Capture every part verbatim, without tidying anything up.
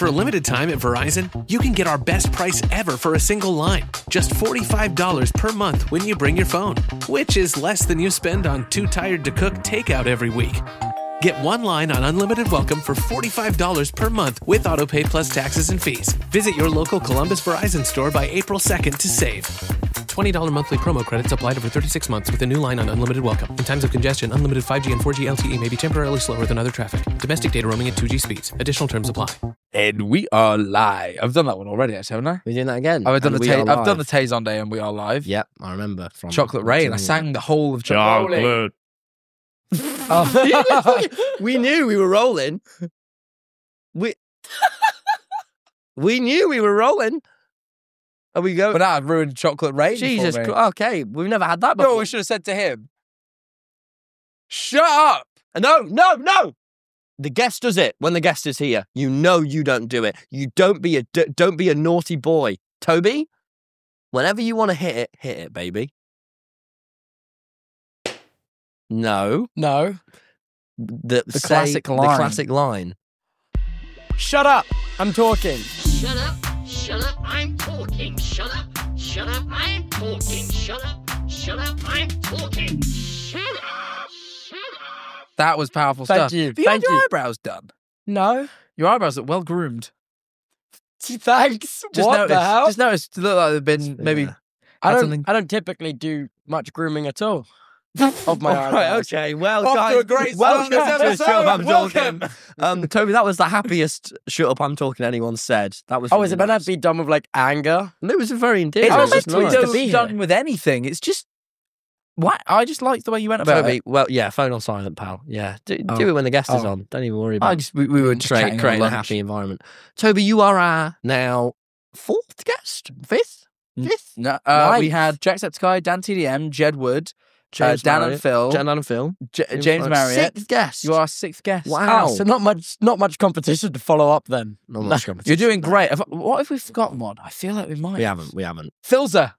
For a limited time at Verizon, you can get our best price ever for a single line. Just forty-five dollars per month when you bring your phone, which is less than you spend on Too Tired to Cook takeout every week. Get one line on Unlimited Welcome for forty-five dollars per month with AutoPay plus taxes and fees. Visit your local Columbus Verizon store by April second to save. twenty dollars monthly promo credits applied over thirty-six months with a new line on Unlimited Welcome. In times of congestion, unlimited five G and four G L T E may be temporarily slower than other traffic. Domestic data roaming at two G speeds. Additional terms apply. And we are live. I've done that one already, actually, haven't I? We're doing that again. I've done, the And we ta- are I've done the live. Tazon Day and we are live. Yep, I remember. From Chocolate Rain. I sang the whole of Chocolate Rain. Oh. We knew we were rolling. We we knew we were rolling. Are we going? But now I've ruined Chocolate Rain. Jesus for me. Christ. Okay, we've never had that No, before. we should have said to him, shut up. No, no, no. The guest does it when the guest is here. You know you don't do it. You don't be a d- don't be a naughty boy. Toby, whenever you want to hit it, hit it, baby. No. No. The, The say classic The line. classic line. Shut up. I'm talking. Shut up, shut up, I'm talking. Shut up, shut up, I'm talking. Shut up, shut up, I'm talking. Shut up, shut up. That was powerful Thank stuff. you, Have you thank had your you. eyebrows done? No. Your eyebrows look well groomed. Thanks. Just what noticed, the hell? Just noticed. Look like they've been maybe. Yeah. I had don't. something- I don't typically do much grooming at all. Of my All right, eyebrows. okay. Well, Off to guys, a great welcome start to this Shut Up, I'm episode. Talking. Um, Toby, that was the happiest Shut Up, I'm Talking anyone said. That was. Oh, really is it meant nice. to be done with like anger? No, it was very endearing. It's I It was not was just meant to nice. be nice. done, to be done here. with anything. It's just. What? I just liked the way you went about Toby, it. well, yeah, phone on silent, pal. Yeah, do, Oh. do it when the guest is Oh. on. Don't even worry about I it. just we, we were just Create, chatting create over a lunch. happy environment. Toby, you are our now fourth guest? Fifth? Mm. Fifth? No, uh, we Ninth. had Jacksepticeye, Dan T D M, Jed Wood, James uh, Dan Marriott. and Phil, Jan and Phil. J- James Our Marriott. Sixth guest. You are our sixth guest. Wow. Oh, so not much. Not much competition to follow up then. Not much competition. You're doing great. Have- What if we've forgotten one? I feel like we might. We haven't. We haven't. Filzer.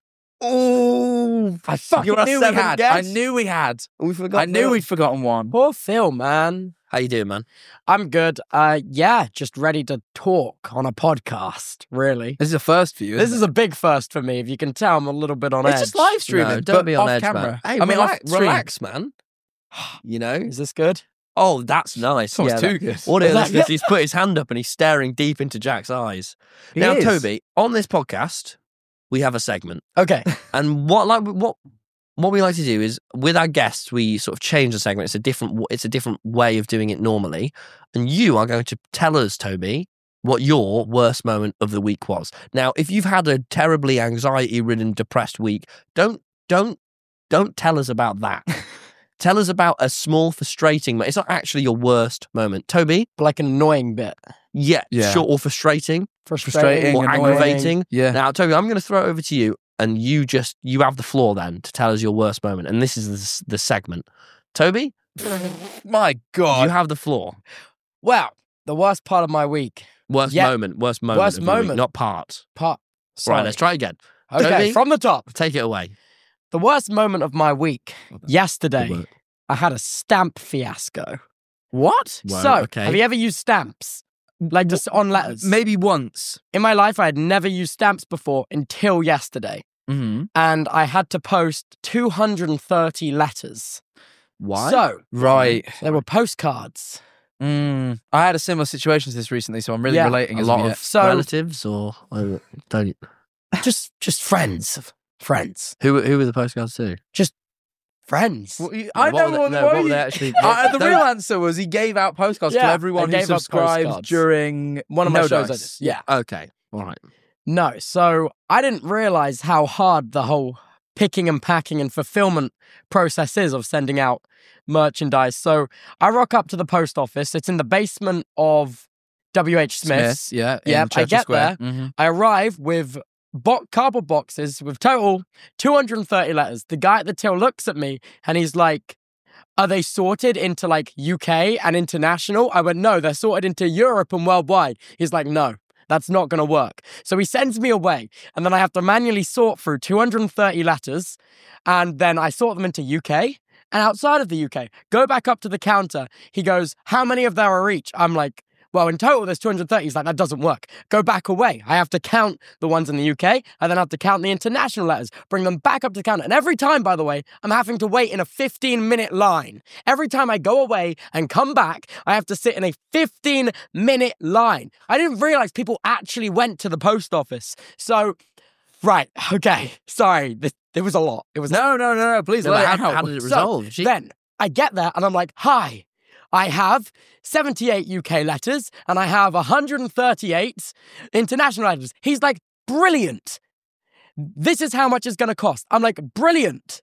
Oh, I fucking You're our knew we seventh had. guest? I knew we had. we forgot. I knew Phil. we'd forgotten one. Poor Phil, man. How you doing, man? I'm good. Uh, yeah, just ready to talk on a podcast. Really. This is a first for you. This is a big first for me. If you can tell, I'm a little bit on It's edge. just live streaming. No, don't but be on off edge, camera. man. Hey, I mean, relax, off stream. relax, man. You know. Is this good? Oh, that's nice. It's almost yeah, too that- good. Audio Is that listeners, good? he's put his hand up and he's staring deep into Jack's eyes. He now, is. Toby, on this podcast, we have a segment, Okay. and what like what what we like to do is with our guests, we sort of change the segment. It's a different w- it's a different way of doing it normally, and you are going to tell us, Toby, what your worst moment of the week was. Now, if you've had a terribly anxiety-ridden, depressed week, don't don't don't tell us about that. Tell us about a small, frustrating. It's not actually your worst moment, Toby. Like an annoying bit. Yeah, Yeah. short or frustrating Frustrating, or annoying. aggravating. Yeah. Now, Toby, I'm going to throw it over to you, and you just you have the floor then to tell us your worst moment, and this is the, the segment. Toby, My you God. have the floor. Well, the worst part of my week. Worst Yeah. moment, worst moment, Worst of your week, moment. not part. Part. Sorry. Right, let's try again. Okay, Toby? from the top. Take it away. The worst moment of my week. Yesterday, Good work. I had a stamp fiasco. What? Well, so, okay. have you ever used stamps? Like just on letters? Maybe once. In my life, I had never used stamps before until yesterday. Mm-hmm. And I had to post two hundred thirty letters. Why? So, Right. there were postcards. Mm. I had a similar situation to this recently, so I'm really Yeah. relating a as lot of of yet. So- relatives or or don't. Just just friends. Friends. Who who were the postcards to? Friends. Well, you- I What know were they- what, no, what what were you- they actually- Uh, the don't- real answer was he gave out postcards to Yeah, everyone I who gave out subscribed postcards. during One of No my shows I Dice. did. Yeah. Okay, all right. No. So I didn't realize how hard the whole picking and packing and fulfillment process is of sending out merchandise. So I rock up to the post office. It's in the basement of W H Smith's. Smiths. Yeah. in Yep, I Churchill get Square. there. Mhm. I arrive with bo- cardboard boxes with total two hundred thirty letters. The guy at the till looks at me and he's like, are they sorted into like U K and international? I went, no, they're sorted into Europe and worldwide. He's like, no, that's not going to work. So he sends me away and then I have to manually sort through two hundred thirty letters and then I sort them into U K and outside of the U K. Go back up to the counter. He goes, how many of them are each? I'm like, well, in total, there's two hundred thirty. He's like, that doesn't work. Go back away. I have to count the ones in the U K. I then have to count the international letters, bring them back up to the counter. And every time, by the way, I'm having to wait in a fifteen-minute line. Every time I go away and come back, I have to sit in a fifteen-minute line. I didn't realize people actually went to the post office. So, right, okay, sorry. This, there was a lot. It was No, no, no, no. Please No, let how, it out. how did it So, resolve? Gee- then I get there and I'm like, hi, I have seventy-eight U K letters and I have one hundred thirty-eight international letters. He's like, brilliant. This is how much it's going to cost. I'm like, brilliant.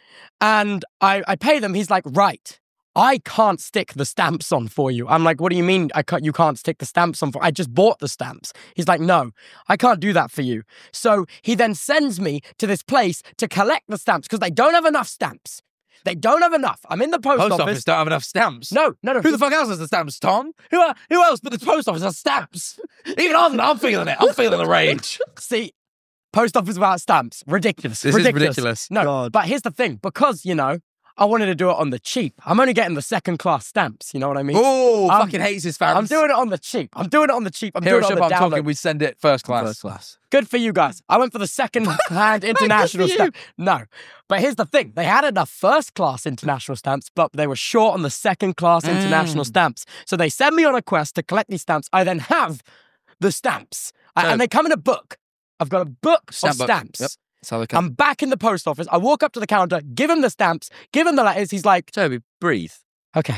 And I, I pay them. He's like, right. I can't stick the stamps on for you. I'm like, what do you mean I can't, you can't stick the stamps on for? I just bought the stamps. He's like, no, I can't do that for you. So he then sends me to this place to collect the stamps because they don't have enough stamps. They don't have enough. I'm in the post, Post office. office don't have enough stamps. No, no, no. Who the fuck else has the stamps, Tom? Who uh, who else but the post office has stamps? Even I'm, I'm feeling it. I'm feeling the rage. See, post office without stamps. Ridiculous. This is ridiculous. ridiculous. No, God. but here's the thing. Because, you know, I wanted to do it on the cheap. I'm only getting the second class stamps. You know what I mean? Oh, I'm- fucking hates his fans. I'm doing it on the cheap. I'm doing it on the cheap. I'm Here doing at it on Shop the I'm download. talking, we send it first class. First class. Good for you guys. I went for the second hand international for you. stamp. No. But here's the thing. They had enough first class international stamps, but they were short on the second class Mm. international stamps. So they send me on a quest to collect these stamps. I then have the stamps. I- So- and they come in a book. I've got a book Stamp of book. stamps. Yep. That's how they come. I'm back in the post office. I walk up to the counter, give him the stamps, give him the letters. He's like, Toby, breathe. okay.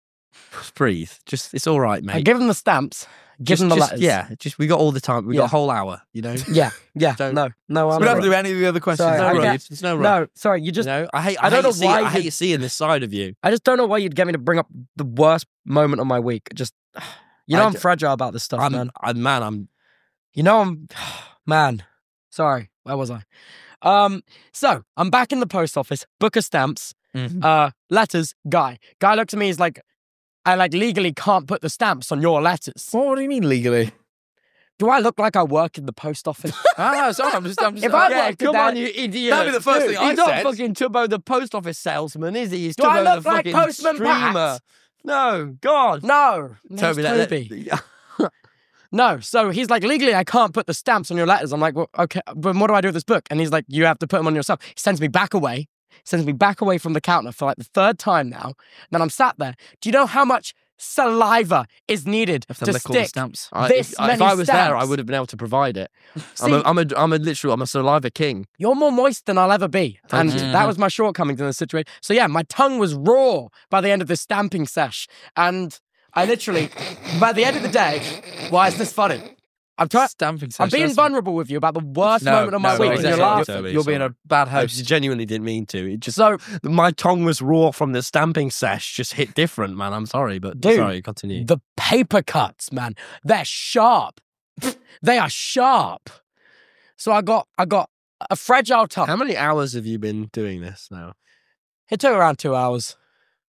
Breathe. Just, it's all right, mate. I give him the stamps, give Just- him the just- letters. Yeah, just we got all the time. We got Yeah. a whole hour, you know? Yeah. Yeah. Don't- no. No, I'm we don't not. have to do any of the other questions. Sorry, no I rush. get- There's no rush. No, sorry. You just you know, I hate. I, I don't hate know seeing, why I hate you- seeing this side of you. I just don't know why you'd get me to bring up the worst moment of my week. Just, you know, I I'm d- fragile about this stuff, I'm, man. I'm man. I'm. You know, I'm, man. Sorry, where was I? Um, so I'm back in the post office. Book of stamps, Mhm. uh, letters. Guy, guy looks at me. He's like, I like legally can't put the stamps on your letters. What, what do you mean legally? Do I look like I work in the post office? Ah, sorry, I'm just, I'm just. If I Yeah, worked come at on, that- you idiot. That'd be the first Dude, thing I he's not said. fucking Tubbo the post office salesman, is he? He's Do I Tubbo look the like fucking Postman streamer. Pat? No, God. No, Toby, that's that, Toby. that- No, so he's like, legally, I can't put the stamps on your letters. I'm like, well, okay, but what do I do with this book? And he's like, you have to put them on yourself. He sends me back away, sends me back away from the counter for like the third time now. Then I'm sat there. Do you know how much saliva is needed Have to, to lick all the stick? stamps. I- This if, if many I was there, I stamps. would have been able to provide it. I'm See, a, I'm a, I'm a literal, I'm a saliva king. you're more moist than I'll ever be. Thank and you. that was my shortcomings in this situation. So yeah, my tongue was raw by the end of this stamping sesh. And I literally, by the end of the day, why is this funny? I'm trying. Stamping I'm being session. vulnerable with you about the worst No, moment of my no, week, exactly. and you're laughing. Toby, You're being sorry. a bad I host. just genuinely didn't mean to. It just So, my tongue was raw from the stamping sesh. Just hit different, man. I'm sorry, but Dude, sorry. Continue. the paper cuts, man, they're sharp. They are sharp. So I got, I got a fragile tongue. How many hours have you been doing this now? It took around two hours.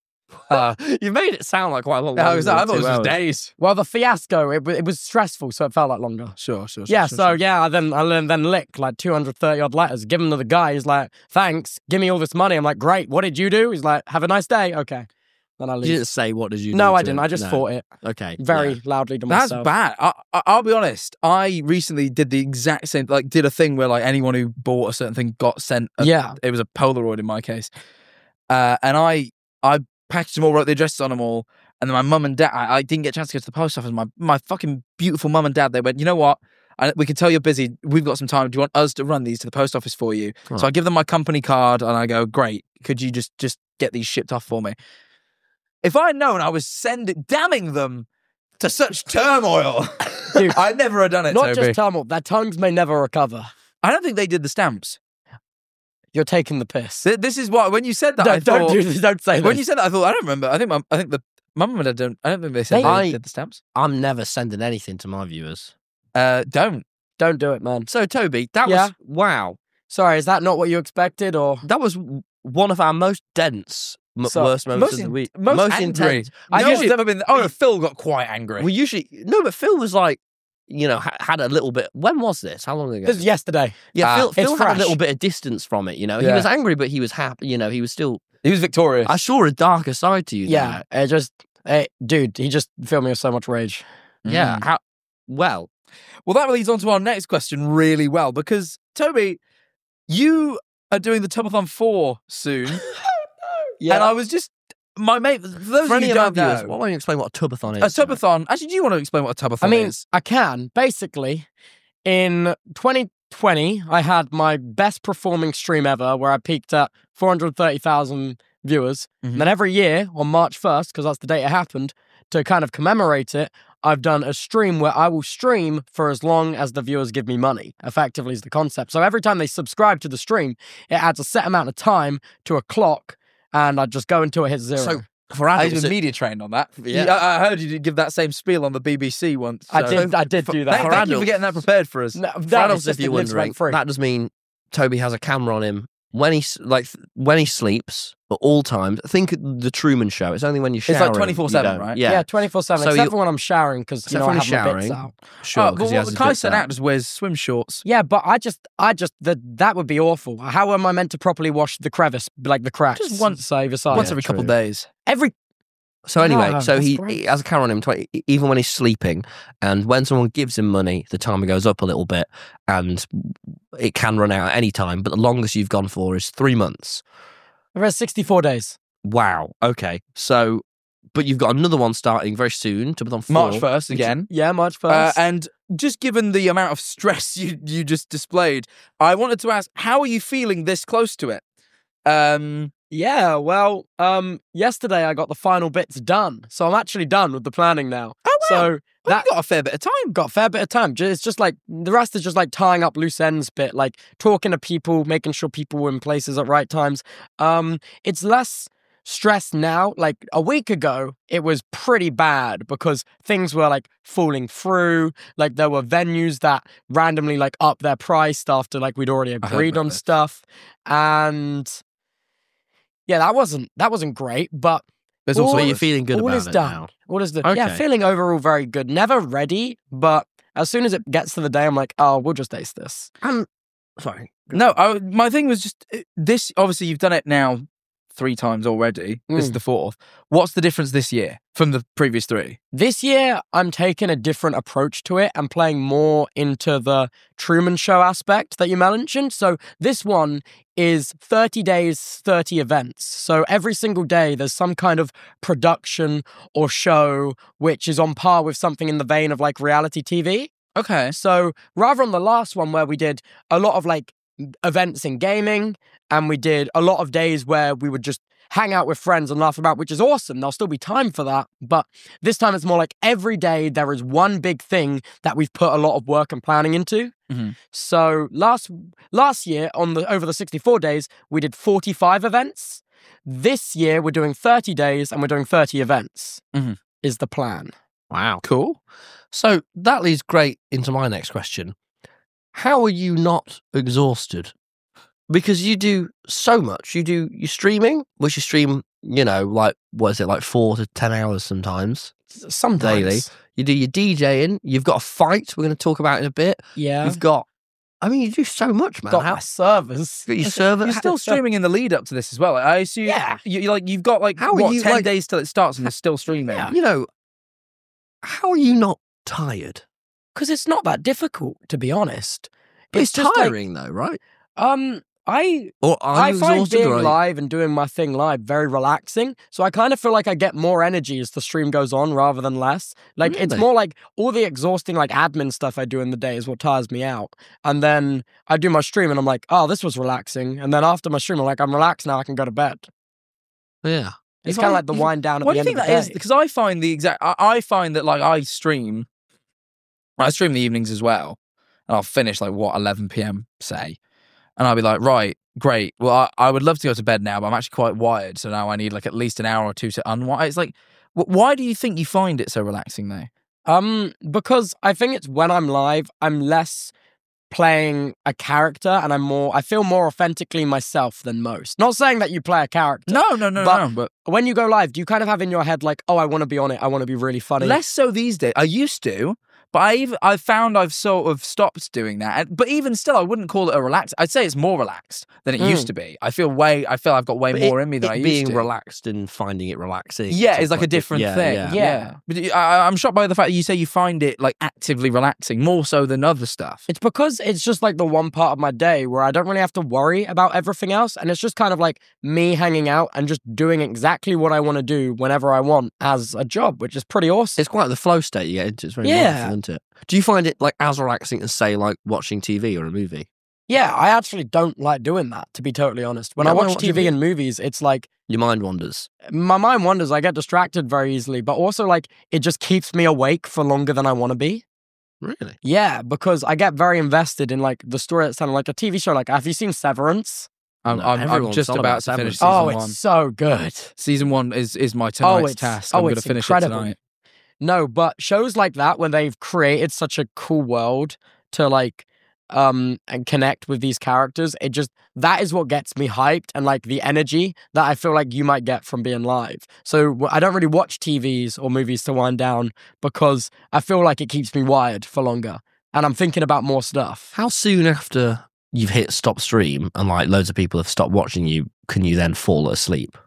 Uh, you made it sound like quite a long. No, I, was, I thought it was two just hours. days. Well, the fiasco, it, wa- it was stressful, so it felt like longer. Sure, sure, sure. Yeah, sure, so sure. yeah, I then I then, then lick like two hundred thirty odd letters, give them to the guy. He's like, thanks, give me all this money. I'm like, great, what did you do? He's like, have a nice day. Okay. Then I You leave. didn't say what did you? No, do I to didn't. him? I just No. fought it Okay, very yeah. loudly to That's myself. bad. I, I, I'll be honest. I recently did the exact same. Like, did a thing where like anyone who bought a certain thing got sent. A, Yeah. it was a Polaroid in my case, uh, and I I packaged them all, wrote the addresses on them all, and then my mum and dad. I, I didn't get a chance to go to the post office. My my fucking beautiful mum and dad. They went, you know what? I, we can tell you're busy. We've got some time. Do you want us to run these to the post office for you? Right. So I give them my company card, and I go, great. Could you just just get these shipped off for me? If I had known I was sending, damning them to such turmoil, Dude, I'd never have done it, Not Toby. just turmoil, their tongues may never recover. I don't think they did the stamps. You're taking the piss. Th- This is what when you said that. don't, I don't thought, do this. Don't say when this. you said that, I thought I don't remember. I think my, I think the mum and dad don't. I don't think they said They- they I- did the stamps. I'm never sending anything to my viewers. Uh, don't. Don't do it, man. So Toby, that Yeah. was wow. Sorry, is that not what you expected, or That was w- one of our most dense, m- So- worst moments Most of the in- week. most angry. intense. I No, usually never been. Oh, no, Phil got quite angry. We usually no, but Phil was like, you know, ha- had a little bit. When was this? How long ago? this is yesterday? Yeah, Ah, Phil, it's Phil had fresh. a little bit of distance from it. You know, he Yeah. was angry, but he was happy. You know, he was still. he was victorious. I saw a darker side to you. Yeah, it just, it, dude, he just filled me with so much rage. Yeah. Mm. How, well, Well, that leads on to our next question really well because, Toby, you are doing the Tubathon four soon. Yeah. And I was just, my mate, for those for of any you of who our don't viewers, know, why don't you explain what a tubathon a is? Tubathon, actually, do you want to explain what a Tubathon I mean, is? I can. Basically, in twenty twenty, I had my best performing stream ever where I peaked at four hundred thirty thousand viewers. Mhm. And then every year on March first, because that's the date it happened, to kind of commemorate it, I've done a stream where I will stream for as long as the viewers give me money, effectively is the concept. So every time they subscribe to the stream, it adds a set amount of time to a clock, and I just go until it hits zero. So, for I adults, was it- media trained on that. Yeah. You- I, I heard you did give that same spiel on the B B C once. I so- did I did do that. Thank, For thank you for adults- getting that prepared for us. No, for that adults, is if just you're it lives wondering, rent-free. that does mean Toby has a camera on him when he s- like th- when he sleeps at all times. Think of the Truman Show. It's only when you're It's like showering. twenty-four seven, you don't. right? Yeah, Yeah, twenty-four seven, So except you- for when I'm showering, because, you Except know, I when have you're my bits showering. out. sure. Oh, 'cause well, he has well, his Kai bits said out. out just wears swim shorts. Yeah, but I just, I just, the, that would be awful. How am I meant to properly wash the crevice, like the cracks? Just once- so either side. Once yeah, every couple true. days. Every, So anyway, No, so that's he, great. he has a camera on him twenty, even when he's sleeping, and when someone gives him money, the timer goes up a little bit, and it can run out at any time. But the longest you've gone for is three months. I've had sixty-four days. Wow. Okay. So, but you've got another one starting very soon. Tubathon four. March first again. Yeah, March Uh, first. and just given the amount of stress you, you just displayed, I wanted to ask, how are you feeling this close to it? Um, yeah, well, um, yesterday I got the final bits done. So I'm actually done with the planning now. Oh, wow. So well, that you got a fair bit of time. got a fair bit of time. Ju- It's just like, the rest is just like tying up loose ends bit, like talking to people, making sure people were in places at right times. Um, it's less stress now. Like a week ago, it was pretty bad because things were like falling through. Like there were venues that randomly like up their price after like we'd already heard agreed about on this. stuff. And yeah, that wasn't that wasn't great, but There's All- also So you're feeling good all about is it done. now. What is the yeah, Okay. feeling overall very good. Never ready, but as soon as it gets to the day, I'm like, oh, we'll just ace this. And sorry. No, I, my thing was just uh, this. Obviously, you've done it now three times already. This is Mm. the fourth. What's the difference this year from the previous three? This year, I'm taking a different approach to it and playing more into the Truman Show aspect that you mentioned. So this one is thirty days, thirty events. So every single day, there's some kind of production or show which is on par with something in the vein of like reality T V. Okay. So rather on the last one where we did a lot of like events in gaming and we did a lot of days where we would just hang out with friends and laugh about, which is awesome. There'll still be time for that. But this time it's more like every day there is one big thing that we've put a lot of work and planning into. Mhm. So last last year on the over the sixty-four days, we did forty-five events. This year we're doing thirty days and we're doing thirty events. Mhm. Is the plan. Wow. Cool. So that leads great into my next question. How are you not exhausted? Because you do so much. You do your streaming, which you stream, you know, like, what is it, like four to ten hours sometimes. Sometimes. Daily. You do your DJing. You've got a fight we're going to talk about in a bit. Yeah. You've got, I mean, you do so much, man. got How, my servers. you got your server. You're still streaming in the lead up to this as well. I assume. Yeah. You, you like you've got like How are what you, ten like- days till it starts and you're still streaming. Yeah. You know, how are you not tired? Because it's not that difficult, to be honest. But it's, just like, tiring though, right? um, I Or are I you find exhausted? being or are you- live and doing my thing live very relaxing. So I kind of feel like I get more energy as the stream goes on rather than less. Like it's Really? more like all the exhausting like admin stuff I do in the day is what tires me out. And then I do my stream and I'm like, oh, this was relaxing. And then after my stream, I'm like, I'm relaxed now. I can go to bed. Yeah. It's If kind of I- like the if- wind down at What the do you end think of that the is? day. Because I find the exact. I, I find that like I stream. I stream in the evenings as well, and I'll finish like what eleven p.m. say, and I'll be like, right, great. Well, I, I would love to go to bed now, but I'm actually quite wired, so now I need like at least an hour or two to unwind. It's like, wh- why do you think you find it so relaxing though? Um, because I think it's when I'm live, I'm less playing a character and I'm more, I feel more authentically myself than most. Not saying that you play a character. No, no, no, But- no. But When you go live, do you kind of have in your head like, oh, I want to be on it. I want to be really funny. less so these days. I used to, But I even I found I've sort of stopped doing that. And, but even still, I wouldn't call it a relaxed. I'd say it's more relaxed than it Mm. used to be. I feel way. I feel I've got way But more it- in me than it I used being to. relaxed and finding it relaxing. Yeah, sort it's of like a di- different yeah, thing. Yeah. Yeah. But I, I'm shocked by the fact that you say you find it like actively relaxing more so than other stuff. It's because it's just like the one part of my day where I don't really have to worry about everything else. And it's just kind of like me hanging out and just doing exactly what I want to do whenever I want as a job, which is pretty awesome. It's quite the flow state you get into. It's very Yeah. wonderful, isn't it? Do you find it like as relaxing as say like watching T V or a movie? Yeah, I actually don't like doing that, to be totally honest. When You I don't wanna watch watch T V T V? and movies, it's like Your mind wanders. my mind wanders. I get distracted very easily, but also like it just keeps me awake for longer than I want to be. Really? Yeah, because I get very invested in like the story that's telling, like a T V show. Like, have you seen Severance? I'm, No, I'm, I'm everyone's just on about about to finish Severance. season Oh, it's one. so good. Season one is is my tonight's it's- task. oh, I'm going to it's finish incredible. it tonight. No, but shows like that when they've created such a cool world to like um and connect with these characters, it just that is what gets me hyped and like the energy that I feel like you might get from being live. So w- I don't really watch T Vs or movies to wind down because I feel like it keeps me wired for longer and I'm thinking about more stuff. How soon after you've hit stop stream and like loads of people have stopped watching you, can you then fall asleep?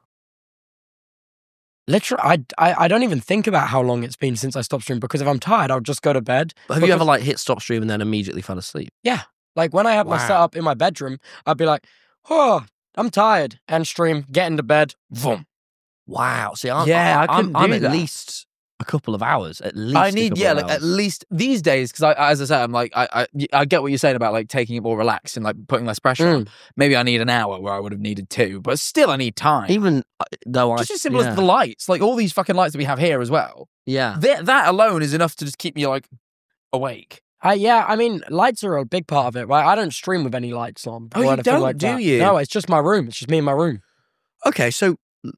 Literally, I, I I don't even think about how long it's been since I stopped streaming because if I'm tired, I'll just go to bed. But have you Because- ever like hit stop stream and then immediately fell asleep? Like when I have my Wow. setup in my bedroom, I'd be like, oh, I'm tired. End stream, get into bed, boom. Wow. See, I'm, Yeah, I I, couldn't I'm, I'm do at that. least a couple of hours. At least I a need, couple yeah, of like at hours. least these days, because I, as I said, I'm like, I, I, I get what you're saying about like taking it more relaxed and like putting less pressure on. Mm. Maybe I need an hour where I would have needed two, but still I need time. Even uh, though I Just as simple yeah. as the lights, like all these fucking lights that we have here as well. yeah. That, that alone is enough to just keep me like awake. I, yeah, I mean, lights are a big part of it, right? I don't stream with any lights on. Oh, or you anything don't, like do that. you? No, it's just my room. It's just me in my room. Okay, so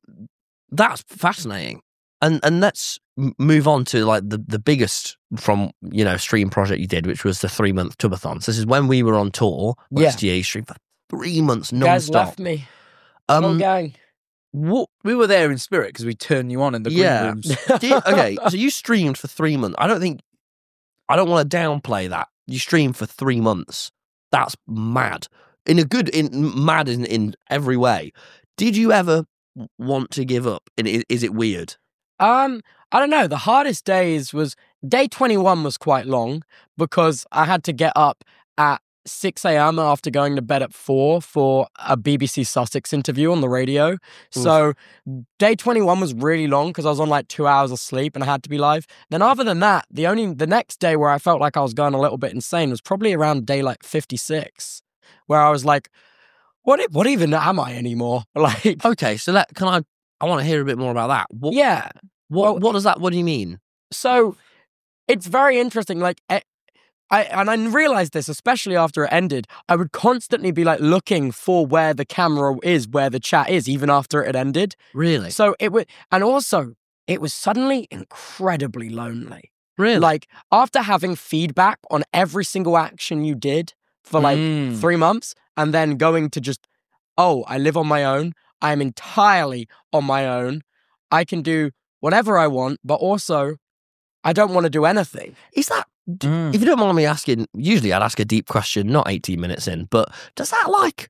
that's fascinating, and and let's m- move on to like the the biggest from you know stream project you did, which was the three month tubathon. So this is when we were on tour. Yeah. S G A stream for three months You guys non-stop. left me. Whole Um, gang. what? We were there in spirit because we turned you on in the green Yeah. rooms. do you- okay, so you streamed for three months. I don't think I don't want to downplay that. You streamed for three months. That's mad. In a good, in mad in in every way. Did you ever want to give up? And is, is it weird? Um, I don't know. The hardest days was day twenty-one was quite long because I had to get up at six a.m. after going to bed at four for a B B C Sussex interview on the radio. So day twenty-one was really long because I was on like two hours of sleep and I had to be live. Then other than that, the only the next day where I felt like I was going a little bit insane was probably around day like fifty-six, where I was like, what i- what even am I anymore? Like, Okay, so let can I? I want to hear a bit more about that. What, yeah. What well- what does that? What do you mean? So it's very interesting. Like, eh, I and I realized this, especially after it ended. I would constantly be like looking for where the camera is, where the chat is, even after it ended. Really? So it would, and also it was suddenly incredibly lonely. Really? Like after having feedback on every single action you did for like Mm. three months, and then going to just, oh, I live on my own. I am entirely on my own. I can do whatever I want, but also I don't want to do anything. is that? Mm. If you don't mind me asking, usually I'd ask a deep question, not eighteen minutes in, but does that like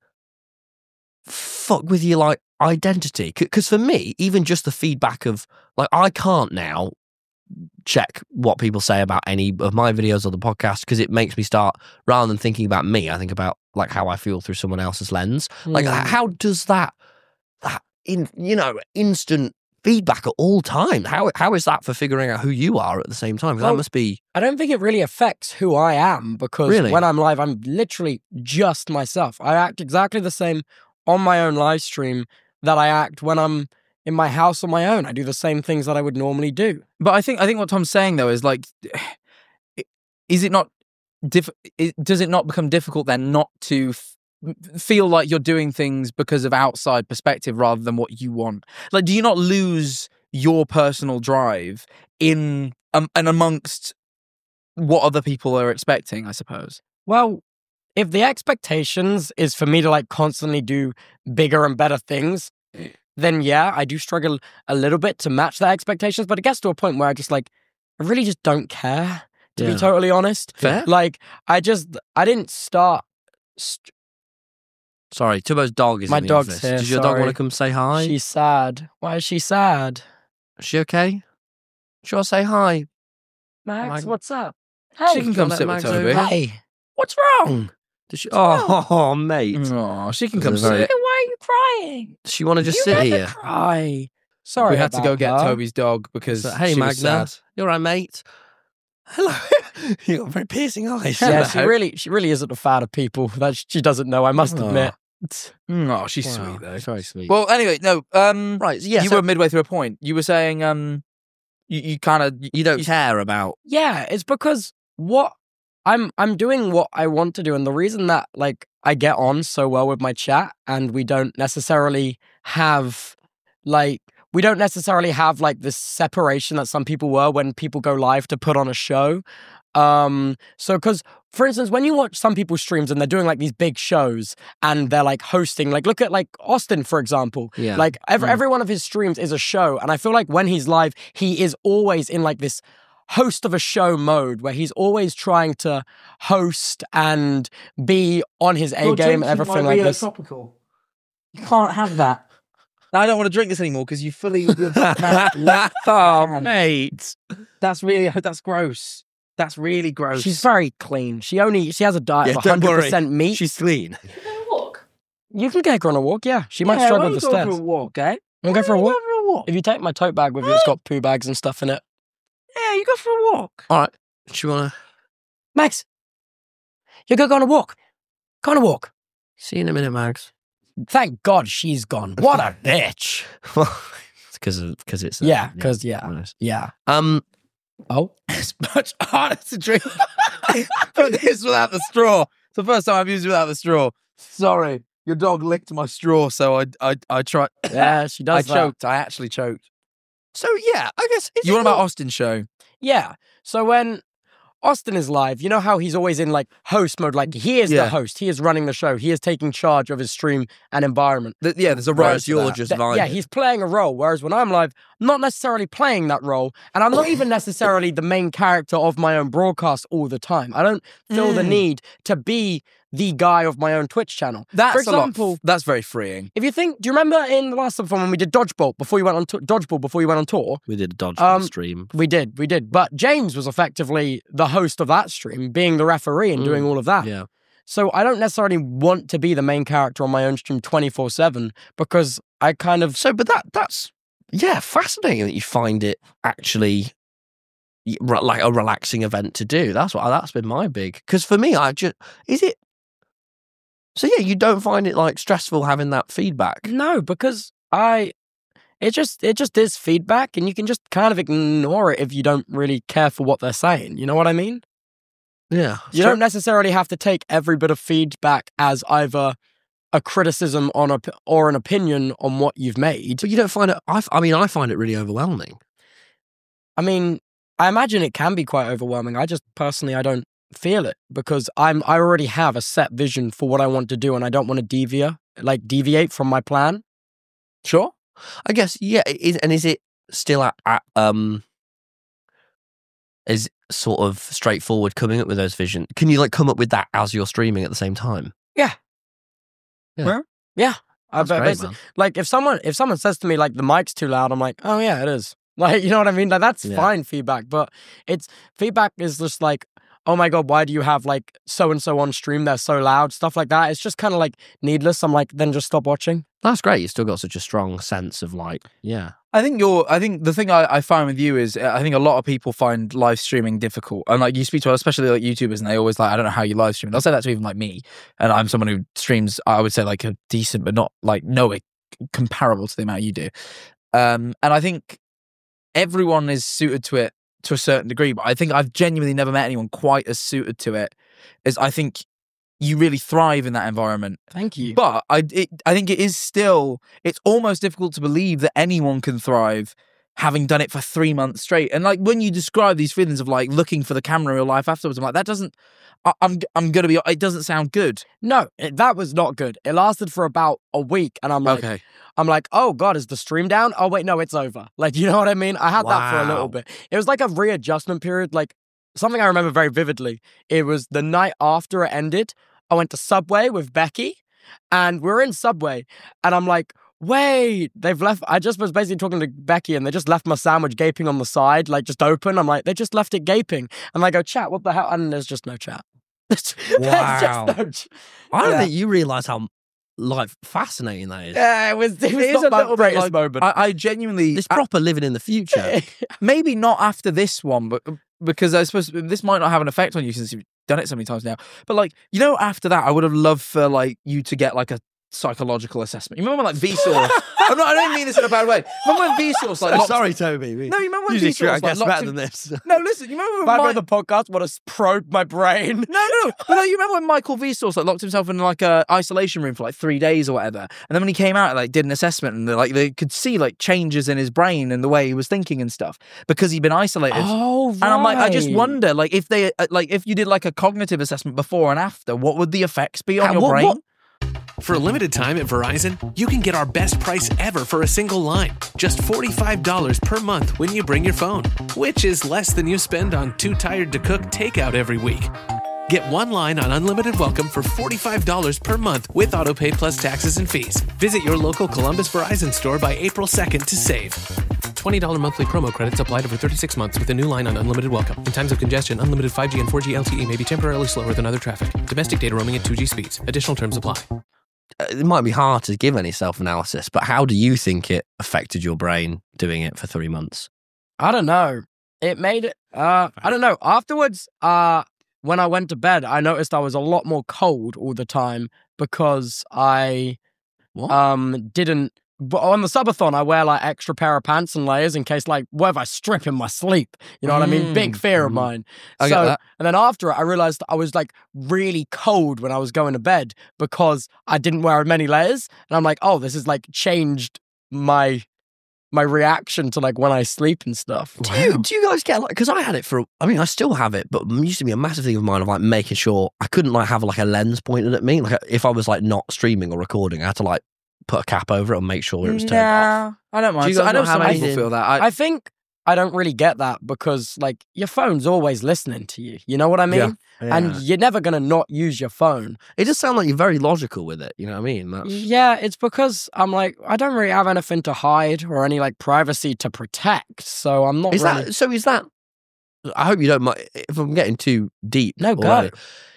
fuck with your like identity? Because for me, even just the feedback of like, I can't now check what people say about any of my videos or the podcast because it makes me start, rather than thinking about me, I think about like how I feel through someone else's lens. Like, Mm. how does that, that in you know, instant feedback at all time? How how is that for figuring out who you are at the same time? 'Cause Well, that must be. I don't think it really affects who I am because Really? when I'm live, I'm literally just myself. I act exactly the same on my own live stream that I act when I'm in my house on my own. I do the same things that I would normally do. But I think I think what Tom's saying though is like, is it not diff- it, does it not become difficult then not to f- feel like you're doing things because of outside perspective rather than what you want? Like, do you not lose your personal drive in um, and amongst what other people are expecting? I suppose. Well, if the expectations is for me to like constantly do bigger and better things, then yeah, I do struggle a little bit to match that expectations. But it gets to a point where I just like, I really just don't care, to Yeah. be totally honest. Fair. Like, I just, I didn't start. St- Sorry, Tubbo's dog is My in the dog's office. here, Does your dog sorry. want to come say hi? She's sad. Why is she sad? Is she okay? Should I say hi? Max, Mag- what's up? She Hey, can come let sit with Mags Toby. over. hey, what's wrong? Does she? Oh, oh, mate. Oh, she can This come is a very- sit. Why are you crying? Does she want to just you sit never here? cry. Sorry, We had to go about get that. Toby's dog because So, hey, she Magna. was sad. You all right, mate? Hello. you got very piercing eyes. Yeah, she really, she really isn't a fan of people. That she doesn't know. I must Oh. admit. Oh, she's Wow, sweet though. Very sweet. Well, anyway, no. Um, right. Yeah. you so were midway through a point. You were saying, um, you, you kind of you don't care about. Yeah, it's because what I'm I'm doing what I want to do, and the reason that like I get on so well with my chat, and we don't necessarily have like we don't necessarily have like this separation that some people were when people go live to put on a show. Um, so because for instance, when you watch some people's streams and they're doing like these big shows and they're like hosting, like look at like Austin, for example. Yeah. Like every, Mm. every one of his streams is a show. And I feel like when he's live, he is always in like this host of a show mode where he's always trying to host and be on his A game and everything like this. Tropical. You can't have that. No, I don't want to drink this anymore because you fully. oh, mate. That's really that's gross. That's really gross. She's very clean. She only she has a diet Yeah, of don't one hundred percent meat. She's clean. You can take her on a walk, yeah. She might Yeah, struggle why with the don't you go stairs. for a walk, eh? Wanna go for a Why walk? don't you go for a walk? If you take my tote bag with you, it's got poo bags and stuff in it. Yeah, you go for a walk. All right. Do you want to Max, you go go on a walk. Go on a walk. see you in a minute, Mags? Thank God she's gone. What a bitch. Well, it's because because it's uh, Yeah, because yeah, honest. yeah. Um. Oh, It's much harder to drink. But this without the straw. It's the first time I've used it without the straw. Sorry, your dog licked my straw, so I I I tried. yeah, she I does that. choked. I actually choked. So yeah, I guess is You it want about not- Austin show? Yeah. So when Austin is live, you know how he's always in like host mode. Like he is Yeah. the host. He is running the show. He is taking charge of his stream and environment. Th- yeah, there's a role. Whereas to you're that. just Th- vibing. yeah, he's playing a role. Whereas when I'm live, I'm not necessarily playing that role. And I'm not even necessarily the main character of my own broadcast all the time. I don't feel the Mm. need to be the guy of my own Twitch channel. That's For a lot. example, That's very freeing. if you think, do you remember in the last episode when we did Dodgeball before you went on t- Dodgeball before you went on tour? We did a dodgeball Um, stream. We did, we did. But James was effectively the host of that stream, being the referee and Mm, doing all of that. Yeah. So I don't necessarily want to be the main character on my own stream twenty-four seven because I kind of So, but that that's yeah, fascinating that you find it actually y- re- like a relaxing event to do. That's what that's been my big. Because for me, I just is it. So yeah, you don't find it like stressful having that feedback. no, because I it just it just is feedback and you can just kind of ignore it if you don't really care for what they're saying. You know what I mean? Yeah, You don't necessarily have to take every bit of feedback as either a criticism on a or an opinion on what you've made. But you don't find it. I, f- I mean, I find it really overwhelming. I mean, I imagine it can be quite overwhelming. I just personally I don't feel it because I'm I already have a set vision for what I want to do and I don't want to deviate like deviate from my plan. Sure. I guess yeah. it Is, and is it still at, at um? Is sort of straightforward coming up with those visions? Can you like come up with that as you're streaming at the same time? Yeah. Yeah. Well, Yeah. I That's bet- great, basi- man. like if someone if someone says to me like the mic's too loud, I'm like, oh yeah, it is. Like, you know what I mean? Like that's Yeah. fine feedback, but it's feedback is just like, oh my God, why do you have like so and so on stream? They're so loud, stuff like that. It's just kind of like needless. I'm like, then just stop watching. That's great. You still got such a strong sense of like, yeah, I think you're. I think the thing I, I find with you is uh, I think a lot of people find live streaming difficult, and like you speak to especially like YouTubers, and they always like I don't know how you live stream. They'll say that to even like me, and I'm someone who streams. I would say like a decent, but not like nowhere comparable to the amount you do. Um, and I think everyone is suited to it to a certain degree, but I think I've genuinely never met anyone quite as suited to it as I think you really thrive in that environment. Thank you. But I, it, I think it is still, it's almost difficult to believe that anyone can thrive having done it for three months straight. And like when you describe these feelings of like looking for the camera in real life afterwards, I'm like, that doesn't, I, I'm, I'm going to be, it doesn't sound good. No, it, that was not good. It lasted for about a week, and I'm like, Okay. I'm like, oh God, is the stream down? Oh wait, no, it's over. Like, you know what I mean? I had that for a Wow. little bit. It was like a readjustment period. Like, something I remember very vividly. It was the night after it ended. I went to Subway with Becky, and we were in Subway, and I'm like, wait, they've left. I just was basically talking to Becky, and they just left my sandwich gaping on the side, like just open. I'm like, they just left it gaping. And I go, chat, what the hell? And there's just no chat. There's Wow. just no ch- I don't Yeah. think you realise how like fascinating that is. Yeah, it was, it was It is not a my little bit greatest like, moment. I, I genuinely, This I- proper living in the future. maybe not after this one, but because I suppose this might not have an effect on you since you've done it so many times now. But like, you know, after that, I would have loved for like you to get like a psychological assessment. You remember when, like Vsauce? I'm not. I don't mean this in a bad way. Remember when Vsauce like? locked- Sorry, Toby. No, you remember when Usually Vsauce I like guess locked better him- than this. No, listen. You remember If when I Mi- go to the podcast, would have probed my brain. No, no, no. But no, you remember when Michael Vsauce like locked himself in like a isolation room for like three days or whatever, and then when he came out, like did an assessment, and they, like they could see like changes in his brain and the way he was thinking and stuff because he'd been isolated. Oh, right. And I'm like, I just wonder, like, if they, uh, like, if you did like a cognitive assessment before and after, what would the effects be on Uh, your what- brain? what- For a limited time at Verizon, you can get our best price ever for a single line. Just forty-five dollars per month when you bring your phone, which is less than you spend on Too Tired to Cook takeout every week. Get one line on Unlimited Welcome for forty-five dollars per month with AutoPay plus taxes and fees. Visit your local Columbus Verizon store by April second to save. twenty dollars monthly promo credits applied over thirty-six months with a new line on Unlimited Welcome. In times of congestion, unlimited five G and four G L T E may be temporarily slower than other traffic. Domestic data roaming at two G speeds. Additional terms apply. It might be hard to give any self-analysis, but how do you think it affected your brain doing it for three months? I don't know. It made it. Uh, I don't know. Afterwards, uh, when I went to bed, I noticed I was a lot more cold all the time because I What? um didn't. But on the subathon, I wear like extra pair of pants and layers in case, like, what if I strip in my sleep? You know what I mean? Big fear of Mm. mine. I so, get that. and then after it, I realized I was like really cold when I was going to bed because I didn't wear many layers. And I'm like, oh, this has like changed my my reaction to like when I sleep and stuff. Do you do you guys get like? Because I had it for. I mean, I still have it, but it used to be a massive thing of mine of like making sure I couldn't like have like a lens pointed at me. Like if I was like not streaming or recording, I had to like put a cap over it and make sure it was turned off. Nah, I don't mind. Do you So guys I know not have some people anything? feel that. I, I think I don't really get that because like your phone's always listening to you. You know what I mean? And you're never gonna not use your phone. It does sound like you're very logical with it. You know what I mean? That's, Yeah, it's because I'm like I don't really have anything to hide or any like privacy to protect. So I'm not is really. that so? Is that? I hope you don't mind if I'm getting too deep. No, go. already.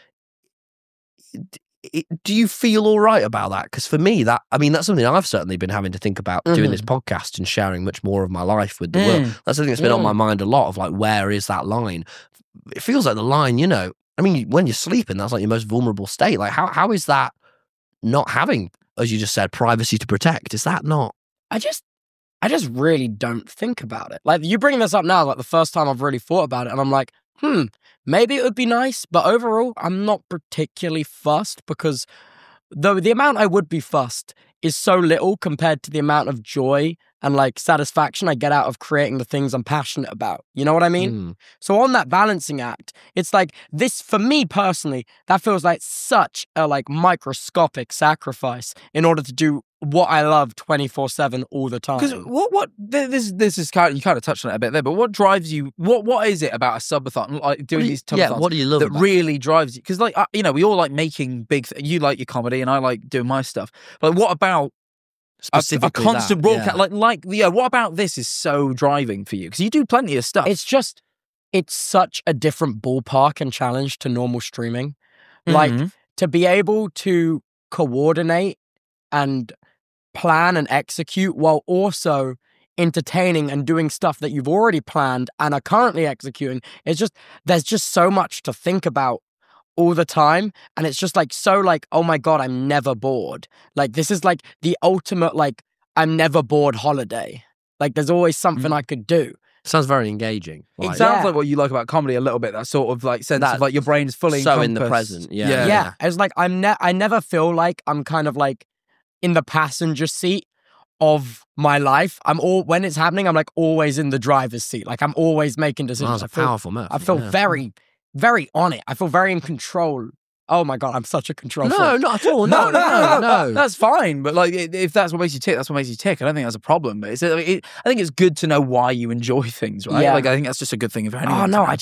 It- Do you feel all right about that? Because for me, that I mean, that's something I've certainly been having to think about doing Mhm. this podcast and sharing much more of my life with the world. Mm. That's something that's been on Mm. my mind a lot. Of like, where is that line? It feels like the line, you know. I mean, when you're sleeping, that's like your most vulnerable state. Like, how how is that not having, as you just said, privacy to protect? Is that not? I just I just really don't think about it. Like you bringing this up now, like the first time I've really thought about it, and I'm like, hmm, maybe it would be nice, but overall, I'm not particularly fussed because the the amount I would be fussed is so little compared to the amount of joy and like satisfaction I get out of creating the things I'm passionate about. You know what I mean? Mm. So on that balancing act, it's like this for me personally, that feels like such a like microscopic sacrifice in order to do what I love twenty-four seven all the time. Because what what th- this this is kind of, you kind of touched on it a bit there, but what drives you? What what is it about a subathon like doing What do you- these yeah, telethons what do you love that about it? really drives you? Because like I, you know, we all like making big. Th- you like your comedy, and I like doing my stuff. But like, what about a, a Specifically constant that, broadcast? yeah. Like like yeah, what about this is so driving for you? Because you do plenty of stuff. It's just, it's such a different ballpark and challenge to normal streaming. Like Mhm. to be able to coordinate and plan and execute while also entertaining and doing stuff that you've already planned and are currently executing. It's just, there's just so much to think about all the time. And it's just like, so like, oh my God, I'm never bored. Like this is like the ultimate, like, I'm never bored holiday. Like there's always something I could do. Sounds very engaging. It Like, sounds Yeah. like what you like about comedy a little bit. That sort of like sense That- of like your brain's fully so in the encompassed. present, yeah. yeah. Yeah. It's like I'm ne- I never feel like I'm kind of like in the passenger seat of my life. I'm all when it's happening, I'm like always in the driver's seat. Like I'm always making Well, decisions. that's a I feel, powerful metaphor. I feel yeah. very, very on it. I feel very in control. Oh my God, I'm such a control No, freak. not at all. No, no, no, no. That's fine, but like, i- if that's what makes you tick, that's what makes you tick. I don't think that's a problem. But it's, it, I think it's good to know why you enjoy things, right? Yeah. Like, I think that's just a good thing for anyone. Oh to no, know. I just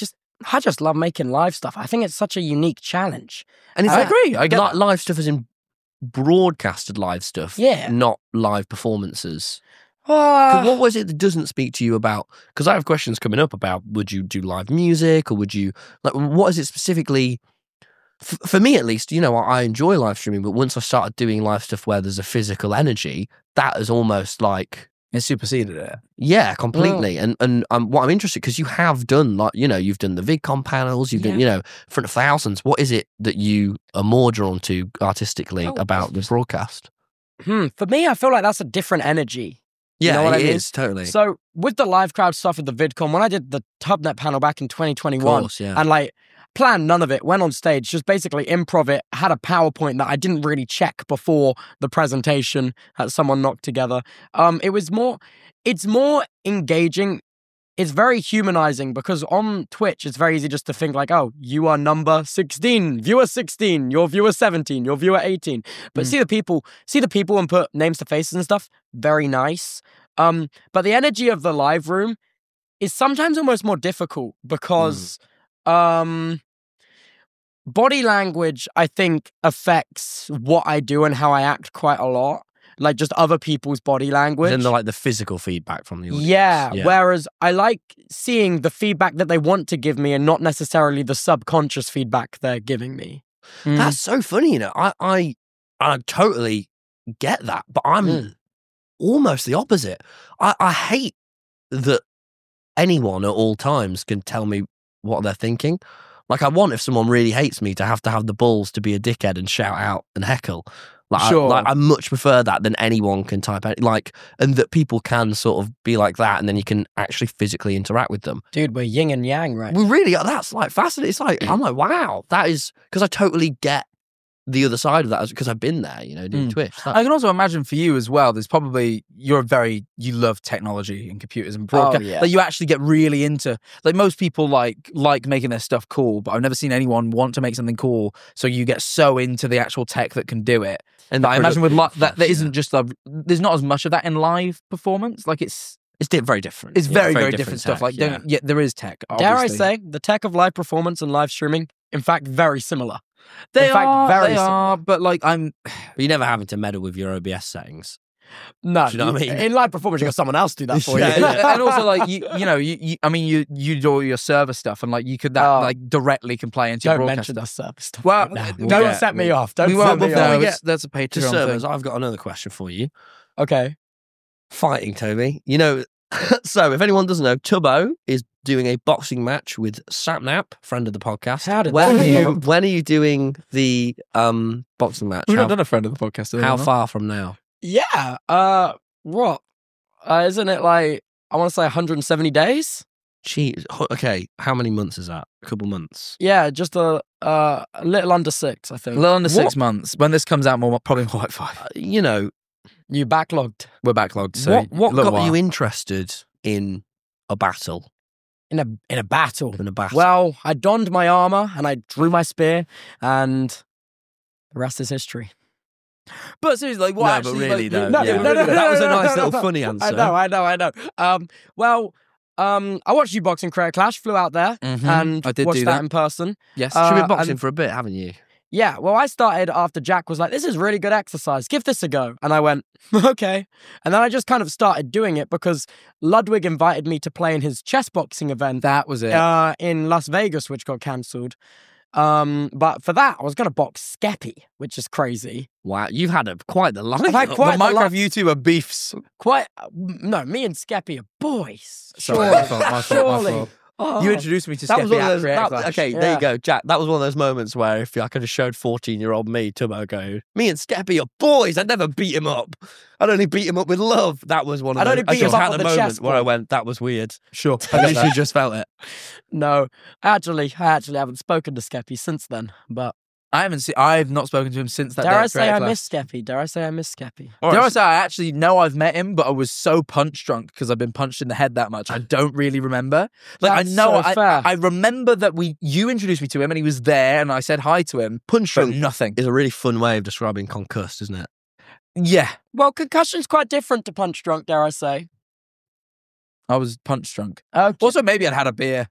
I just love making live stuff. I think it's such a unique challenge. And is I that agree. I get li- that. live stuff as in broadcasted live stuff, Yeah. not live performances. Uh, 'Cause what was it that doesn't speak to you about? Because I have questions coming up about would you do live music or would you like what is it specifically? F- for me, at least, you know, I, I enjoy live streaming, but once I started doing live stuff where there's a physical energy, that is almost like It superseded it. yeah, completely. And and um, what I'm interested because you have done like you know you've done the VidCon panels, you've done you know in front of thousands. What is it that you are more drawn to artistically Oh. about the broadcast? hmm, for me, I feel like that's a different energy. You know what I it mean? is, totally. So with the live crowd stuff with the VidCon, when I did the Tubnet panel back in twenty twenty-one, course, yeah. and like planned none of it, went on stage, just basically improv it, had a PowerPoint that I didn't really check before the presentation that someone knocked together. Um, it was more, it's more engaging. It's very humanizing because on Twitch, it's very easy just to think like, oh, you are number sixteen, viewer sixteen, your viewer seventeen, your viewer eighteen. But Mm. see the people, see the people and put names to faces and stuff. Very nice. Um, but the energy of the live room is sometimes almost more difficult because um, body language, I think, affects what I do and how I act quite a lot. Like just other people's body language. Then the like the physical feedback from the audience. Yeah, Yeah. whereas I like seeing the feedback that they want to give me and not necessarily the subconscious feedback they're giving me. Mm. That's so funny, you know. I I I totally get that, but I'm Mm. almost the opposite. I, I hate that anyone at all times can tell me what they're thinking. Like I want if someone really hates me to have to have the balls to be a dickhead and shout out and heckle. Like, Sure. I, like I much prefer that than anyone can type out. Like, and that people can sort of be like that, and then you can actually physically interact with them. Dude, we're yin and yang, right? We really, that's like fascinating. It's like I'm like, wow, that is because I totally get the other side of that because I've been there, you know, doing Mm. Twitch. That- I can also imagine for you as well, there's probably, you're a very, you love technology and computers and broadcast. Oh, yeah. Like you actually get really into, like most people like like making their stuff cool, but I've never seen anyone want to make something cool. So you get so into the actual tech that can do it. and But I imagine with li- that, there Yeah. isn't just a, there's not as much of that in live performance. Like it's, It's di- very different. it's Yeah, very, very different, stuff. tech, Like yeah. don't, yeah, there is tech. Dare I obviously. say, the tech of live performance and live streaming, in fact, very similar. They in fact, are, very they sim- are, but like I'm, But you're never having to meddle with your O B S settings. No, Do you know what I mean? in live performance, you got someone else do that for Yeah, you. yeah. and also like you, you know, you, you, I mean, you, you do all your server stuff, and like you could that Oh. like directly can play into your Don't broadcast mention the stuff. service stuff. Well, right now. we'll don't get- set me off. Don't we set won't. me No, before off. we it's- get that's a To Patreon servers, thing. I've got another question for you. Okay. Fighting, Toby. You know, so if anyone doesn't know, Tubbo is doing a boxing match with Sapnap, friend of the podcast. How did when that are you, happen? when are you doing the um boxing match? We've How, not done a friend of the podcast. have we how not? far from now? Yeah. Uh, what? Uh, isn't it like, I want to say one hundred seventy days? Jeez. Ho- Okay, how many months is that? A couple months. Yeah, just a, uh, a little under six, I A think. little under six What- months. When this comes out, more probably more like five. Uh, you know, You backlogged We're backlogged. So what what a little got while. you interested in a battle? in a in a battle. In a battle. Well, I donned my armor and I drew my spear, and the rest is history. But seriously, like, what No, but actually? really, like, though, No, yeah. no, no, no, That was a no, nice no, little no. funny answer. I know, I know, I know. Um, well, um, I watched you boxing Creator Clash, flew out there Mhm. and I did watched do that that. in person. Yes. Uh, You've been boxing and- for a bit, haven't you? Yeah, well, I started after Jack was like, this is really good exercise. Give this a go. And I went, okay. And then I just kind of started doing it because Ludwig invited me to play in his chess boxing event that was it. uh, in Las Vegas, which got cancelled. Um, but for that, I was going to box Skeppy, which is crazy. Wow, you've had a, quite the line. I've had the quite a lot- Minecraft YouTuber beefs. Quite, no, me and Skeppy are boys. Sorry, Surely. my fault, my fault, my Surely. fault. Oh. You introduced me to That was Skeppy one of at those. Creator that- Clash. okay, there Yeah. you go, Jack. That was one of those moments where if I could have showed fourteen-year-old me Tubbo go, me and Skeppy are boys. I'd never beat him up. I'd only beat him up with love. That was one of I'd those. only I beat him just up had with a the moment chest where I ball. went, that was weird. Sure. I literally just felt it. No, actually, I actually haven't spoken to Skeppy since then. But I haven't seen. I've not spoken to him since that. dare day I at say Creator I Clash. miss Skeppy? Dare I say I miss Skeppy? Dare I say I actually know I've met him, but I was so punch drunk because I've been punched in the head that much. I don't really remember. Like That's I know, so I, fair. I remember that we you introduced me to him and he was there, and I said hi to him. Punch But drunk nothing. is a really fun way of describing concussed, isn't it? Yeah, Well, concussion's quite different to punch drunk, dare I say? I was punch drunk. Okay. Also, maybe I'd had a beer.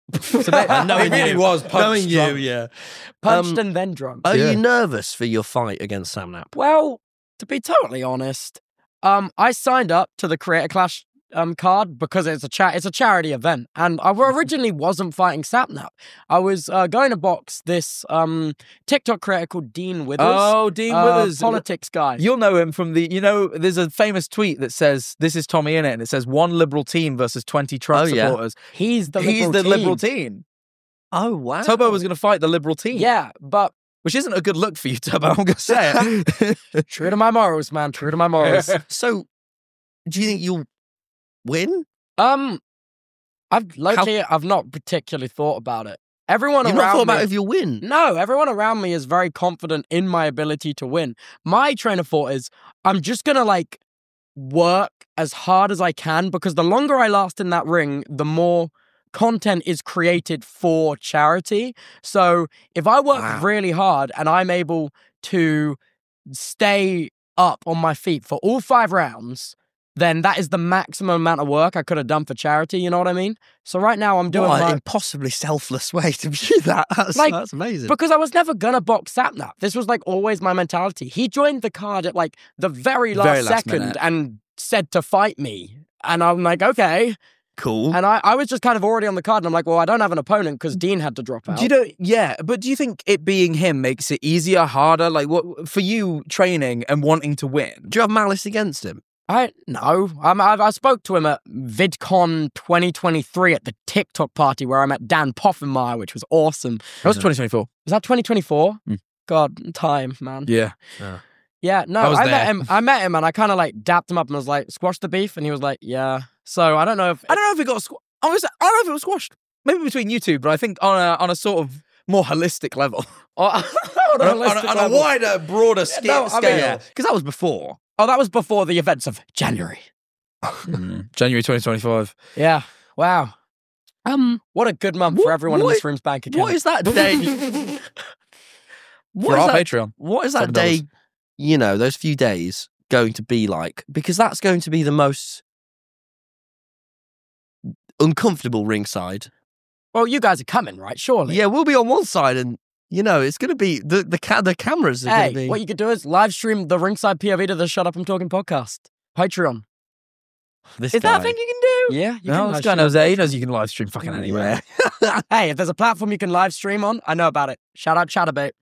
So they, knowing it really you. was punched Knowing you, drunk. yeah. Punched Um, and then drunk. Are Yeah. you nervous for your fight against Sam Knapp? Well, to be totally honest, um, I signed up to the Creator Clash um card because it's a cha- it's a charity event, and I originally wasn't fighting Sapnap. I was uh, going to box this um TikTok creator called Dean Withers. Oh, Dean uh, Withers. politics guy. You'll know him from the, you know, there's a famous tweet that says, this is Tommy in it, and it says one liberal team versus twenty Trump Oh, yeah. supporters. He's the He's liberal the team. liberal team. Oh, wow. Tobo was going to fight the liberal team. Yeah, but Which isn't a good look for you, Tobo, I'm going to say it. true to my morals, man. True to my morals. So, do you think you'll win? um, I've low-key, I've not particularly thought about it. Everyone You've around not thought me, about if you'll win. No, everyone around me is very confident in my ability to win. My train of thought is I'm just gonna like work as hard as I can, because the longer I last in that ring, the more content is created for charity. So if I work Wow. really hard and I'm able to stay up on my feet for all five rounds, then that is the maximum amount of work I could have done for charity. You know what I mean? So right now I'm doing What my... an impossibly selfless way to view that. That's, Like, that's amazing. Because I was never gonna box Sapnap. This was like always my mentality. He joined the card at like the very last, Very last second minute. and said to fight me. And I'm like, okay. Cool. And I, I was just kind of already on the card. And I'm like, well, I don't have an opponent because Dean had to drop out. Do you know, yeah, but do you think it being him makes it easier, harder? Like, what for you training and wanting to win? Do you have malice against him? I no. I'm, I, I spoke to him at VidCon twenty twenty-three at the TikTok party where I met Dan Poffenmeyer, which was awesome. That was twenty twenty-four. Was that twenty twenty-four? Mm. God, time, man. Yeah. Yeah, no, I was I, there. met him. I met him, and I kind of like dapped him up and was like, "Squash the beef," and he was like, "Yeah." So I don't know if I don't know if it got. Squ- I was. I don't know if it was squashed. Maybe between you two, but I think on a on a sort of more holistic level, on, on, a, on, a, on a wider, broader sca- no, I mean, scale. yeah. Because that was before. Oh, that was before the events of January. Mm. January twenty twenty-five. Yeah. Wow. Um, What a good month What- for everyone in what- this room's bank account. what is that day? For what, is our that, Patreon. what is that seven dollars. day, you know, those few days going to be like? Because that's going to be the most uncomfortable ringside. Well, you guys are coming, right? Surely. Yeah, we'll be on one side and, you know, it's going to be, the the, ca- the cameras are Hey, going to be. what you could do is live stream the ringside P O V to the Shut Up I'm Talking podcast. Patreon. This Is that a guy. thing you can do? Yeah. You No, can this live guy stream knows on that. He Patreon. knows you can live stream fucking anywhere. Hey, if there's a platform you can live stream on, I know about it. Shout out Chatterbait.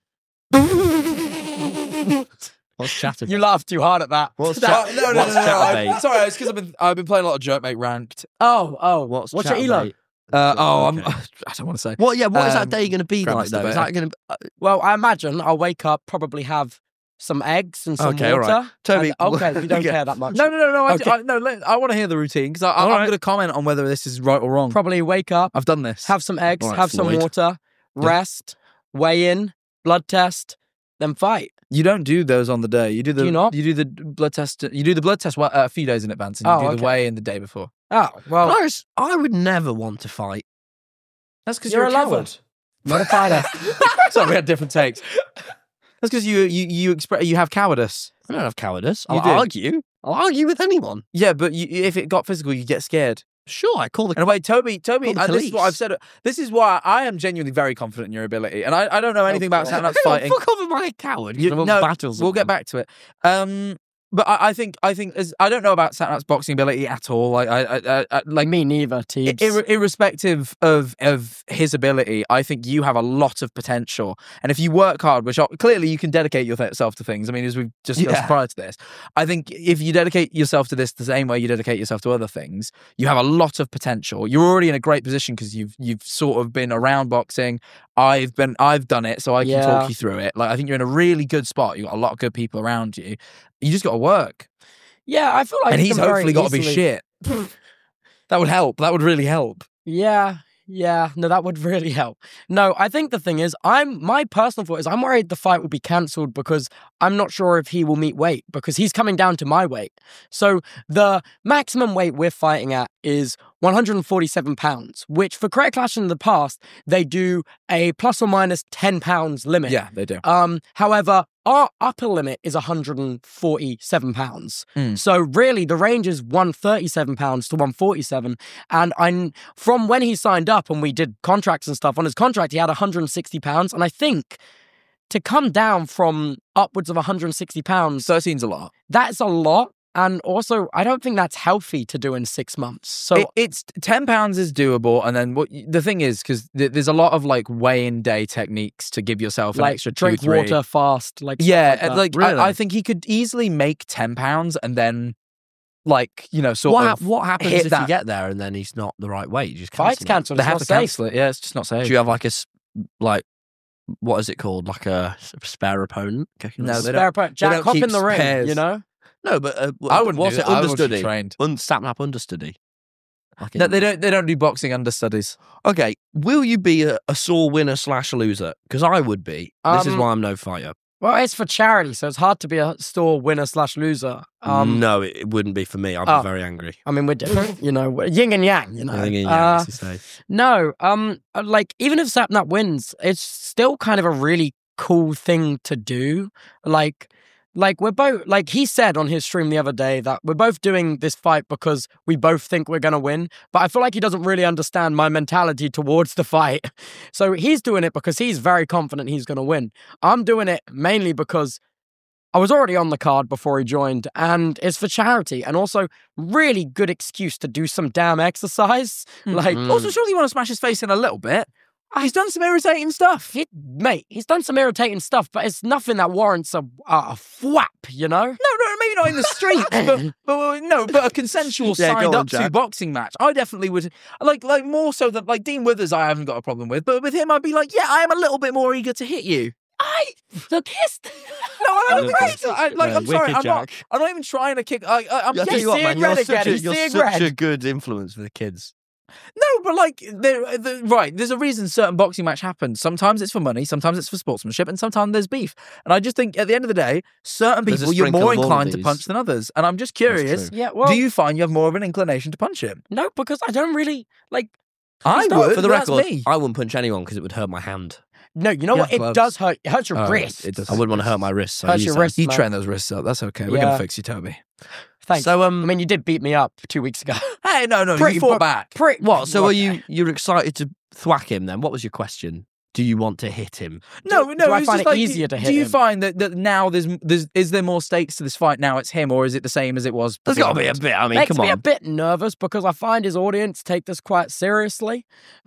What's chatterbait? You laughed too hard at that. What's Uh, chat- no, no, no, what's no, no. I- chatterbait? Sorry, it's because I've been I've been playing a lot of Jerkmate Ranked. Oh, oh. What's What's your elo? chatterbait? Uh, oh, I'm, Okay. I don't want to say. What? Yeah. What is Um, that day going to be grab like us though? the Is better. that going to? Uh, Well, I imagine I'll wake up, probably have some eggs and some Okay, all water. right. Toby, And- okay, you don't okay. care that much. No, no, no, no. I, Okay. I, no, let- I want to hear the routine because I'm All right. going to comment on whether this is right or wrong. Probably wake up, I've done this. have some eggs, All right, have some Floyd. water, rest, weigh in, blood test, then fight. You don't do those on the day. You do the Do you not? You do the blood test. You do the blood test uh, a few days in advance, and you Oh, do okay. the weigh in the day before. Oh, well, Guys, I would never want to fight. That's because You're you're, a lover. coward. not a fighter. Sorry, we had different takes. That's because you you you express you have cowardice. I don't have cowardice. You I'll do. argue. I'll argue with anyone. Yeah, but you, if it got physical, you get scared. Sure, I call the. In a way, Toby, Toby, Call the uh, this is what police. I've said. This is why I am genuinely very confident in your ability, and I, I don't know anything about Hang stand-up on, fighting. Fuck off, am I a coward? You- I won't no, battle We'll get someone. back to it. Um, but I, I think I think as, I don't know about Satnap's boxing ability at all. Like I, I, I, I like Me neither, I- Teebs. ir- irrespective of of his ability, I think you have a lot of potential. And if you work hard, which are- clearly you can dedicate yourself to things. I mean, as we've discussed Yeah. prior to this, I think if you dedicate yourself to this the same way you dedicate yourself to other things, you have a lot of potential. You're already in a great position because you've you've sort of been around boxing. I've been I've done it, so I can Yeah. talk you through it. Like I think you're in a really good spot. You've got a lot of good people around you. You just got to work. yeah, I feel like and you he's can very hopefully got to be easily- shit. That would help. That would really help. Yeah, yeah. No, that would really help. No, I think the thing is, I'm my personal thought is I'm worried the fight will be cancelled because I'm not sure if he will meet weight because he's coming down to my weight. So the maximum weight we're fighting at is one hundred forty-seven pounds, which for Creator Clash in the past, they do a plus or minus ten pounds limit. Yeah, they do. Um, however, our upper limit is one hundred forty-seven pounds. Mm. So really, the range is one hundred thirty-seven pounds to one hundred forty-seven. And I'm from when he signed up and we did contracts and stuff, on his contract, he had one hundred sixty pounds. And I think to come down from upwards of one hundred sixty pounds, thirteen's a lot. that's a lot. And also, I don't think that's healthy to do in six months. So It, it's ten pounds is doable, and then what? The thing is, because th- there's a lot of like weigh-in day techniques to give yourself an like extra drink two, three. water fast, like stuff Yeah, like and, that. like Really? I, I think he could easily make ten pounds, and then like you know sort What, of hap- what happens hit if that- you get there and then he's not the right weight? You just Fights cancel it? cancelled. they It's have not to safe. cancel it. Yeah, it's just not safe. Do you have like a s- like what is it called? Like a s- spare opponent? kicking No, us? they Spare opponent. Jack, don't hop keep in the ring, spares. you know? no, but uh, I wouldn't what's do it? that. I would be Understudy. trained. Un- Sapnap understudy. Like No, in- they don't. They don't do boxing understudies. Okay, will you be a, a sore winner slash loser? Because I would be. This is Um, why I'm no fighter. Well, it's for charity, so it's hard to be a store winner slash loser. Um, no, it, it wouldn't be for me. I'd be oh. very angry. I mean, we're different, you know, we're yin and yang, you know. I think yeah, Uh, as you say. no, um, uh, like even if Sapnap wins, it's still kind of a really cool thing to do. Like, like we're both like he said on his stream the other day that we're both doing this fight because we both think we're gonna win. But I feel like he doesn't really understand my mentality towards the fight. So he's doing it because he's very confident he's gonna win. I'm doing it mainly because I was already on the card before he joined, and it's for charity, and also really good excuse to do some damn exercise. Like, Mm. Also, surely you want to smash his face in a little bit. He's done some irritating stuff. he, mate, he's done some irritating stuff, but it's nothing that warrants a, a thwap, you know? No, no, maybe not in the streets, but, but no, but a consensual Yeah, go signed on, up to Jack. boxing match. I definitely would like, like more so than like Dean Withers. I haven't got a problem with, but with him, I'd be like, yeah, I am a little bit more eager to hit you. I the kiss. No, I don't Wicked. think so. I, like, Yeah, I'm sorry, wicked, I'm not. Jack. I'm not even trying to kick. I, I, I'm Yeah, I tell he's you what, seeing man, you're red such, again, a, he's you're seeing such red. a good influence for the kids. No, but like, there, the, right, there's a reason certain boxing match happens. Sometimes it's for money, sometimes it's for sportsmanship, and sometimes there's beef. And I just think at the end of the day, certain There's a people you're sprinkle more of all of inclined to these. punch than others. And I'm just curious, true. Yeah, well, do you find you have more of an inclination to punch him? no, because I don't really like. I not- would, For the but that's record, me. I wouldn't punch anyone because it would hurt my hand. No, you know Yeah, what? It gloves. does hurt. It hurts your Oh, wrist. it does. I wouldn't want to hurt my wrists. So Hurts you your say. wrist. You man. train those wrists up. That's okay. We're Yeah. gonna fix you, Toby. Thanks. So um, I mean, you did beat me up two weeks ago. Hey, no, no, Pretty you fought bu- back. Pretty, what? So what- are you? You're excited to thwack him? Then what was your question? Do you want to hit him? No, Do- no. do I it's find just it like, easier do, to do hit you him? find that, that now there's there's is there more stakes to this fight now? It's him, or is it the same as it was? There's got to be a beforehand? bit. I mean, Makes come me a on. bit nervous because I find his audience take this quite seriously,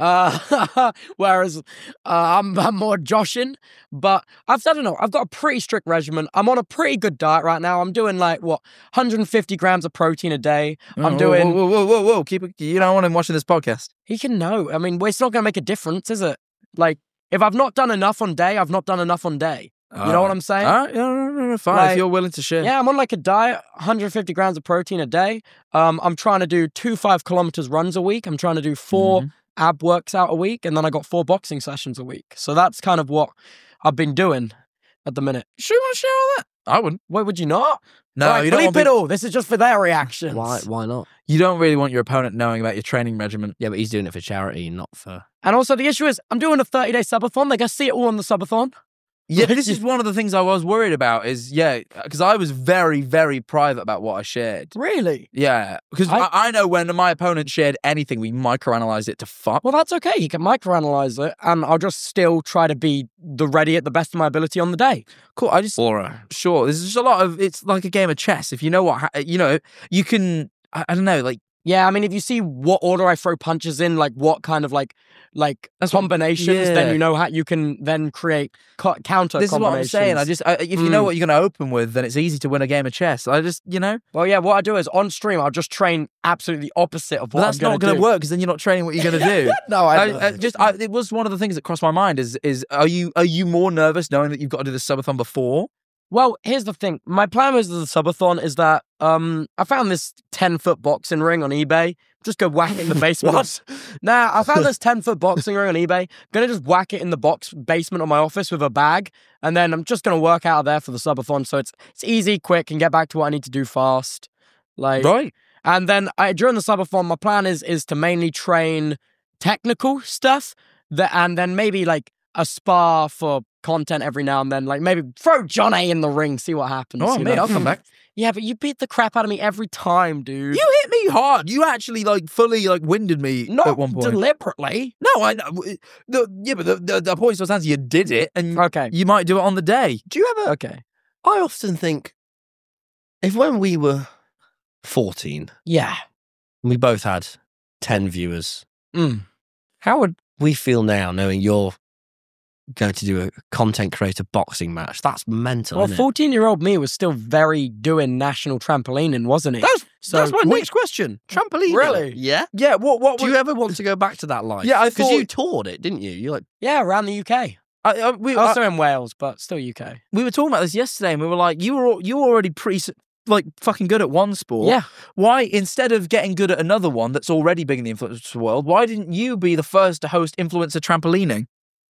uh, whereas uh, I'm, I'm more joshing. But I've I don't know. I've got a pretty strict regimen. I'm on a pretty good diet right now. I'm doing like what one hundred fifty grams of protein a day. I'm Oh, doing. Whoa, whoa, whoa, whoa, whoa! Keep it. You don't want him watching this podcast. He can know. I mean, well, it's not going to make a difference, is it? Like, if I've not done enough on day, I've not done enough on day. You know what I'm saying? All right, no, no, no, no, fine. Like- if you're willing to share. Yeah, I'm on like a diet, one hundred fifty grams of protein a day. Um, I'm trying to do two five kilometers runs a week. I'm trying to do four Mhm. ab works out a week, and then I got four boxing sessions a week. So that's kind of what I've been doing at the minute. Sure, you want to share all that? I wouldn't. Why would you not? No, All right, you don't. bleep Want it people- all. This is just for their reactions. Why? Why not? You don't really want your opponent knowing about your training regimen. Yeah, but he's doing it for charity, not for. And also the issue is, I'm doing a thirty day subathon. They're gonna see it all on the subathon. Yeah, this is one of the things I was worried about. Is yeah, because I was very, very private about what I shared. Really? Yeah, because I- I, I know when my opponent shared anything, we microanalyzed it to fuck. Well, that's okay. You can microanalyze it, and I'll just still try to be the ready at the best of my ability on the day. Cool. I just Aura. sure. There's just a lot of. It's like a game of chess. If you know what, ha- you know, you can. I, I don't know, like. Yeah, I mean, if you see what order I throw punches in, like what kind of like like combinations, yeah. then you know how you can then create co- counter This is what I'm combinations. saying. I just, I, if you know Mm. what you're going to open with, then it's easy to win a game of chess. I just, you know, Well, yeah, what I do is on stream, I'll just train absolutely opposite of but what that's I'm not going going to work because then you're not training what you're going to do. No, I, I, I just, I, it was one of the things that crossed my mind. Is, is are you, are you more nervous knowing that you've got to do the subathon before? Well, here's the thing. My plan with the subathon is that um, I found this ten foot boxing ring on eBay. Just go whack it in the basement. What? Nah, I found this ten foot boxing ring on eBay. Gonna just whack it in the box basement of my office with a bag, and then I'm just gonna work out of there for the subathon. So it's it's easy, quick, and get back to what I need to do fast. Like, Right. And then I, during the subathon, my plan is is to mainly train technical stuff, that, and then maybe like a spar for content every now and then. Like maybe throw John A in the ring, see what happens. Oh, you mate, know? I'll come back. Yeah, but you beat the crap out of me every time, dude. You hit me hard. You actually like fully like winded me Not at one point. deliberately. No, I know. The, yeah, but the, the, the point still stands. You did it, and Okay. you might do it on the day. Do you ever? Okay. I often think if when we were fourteen, Yeah. we both had ten viewers, Mm. how would we feel now knowing you're going to do a content creator boxing match? That's mental, Well, isn't it? fourteen-year-old me was still very doing national trampolining, wasn't he? That's, So that's my we- next question. Trampoline. Really? Yeah. Yeah. What? What? Do you ever want to go back to that life? Yeah, I Because thought- you toured it, didn't you? You like Yeah, around the U K. I, I, we, I, Also in Wales, but still U K. we were talking about this yesterday, and we were like, you were you were already pretty s- like fucking good at one sport. Yeah. Why, instead of getting good at another one that's already big in the influencer world, why didn't you be the first to host influencer trampolining?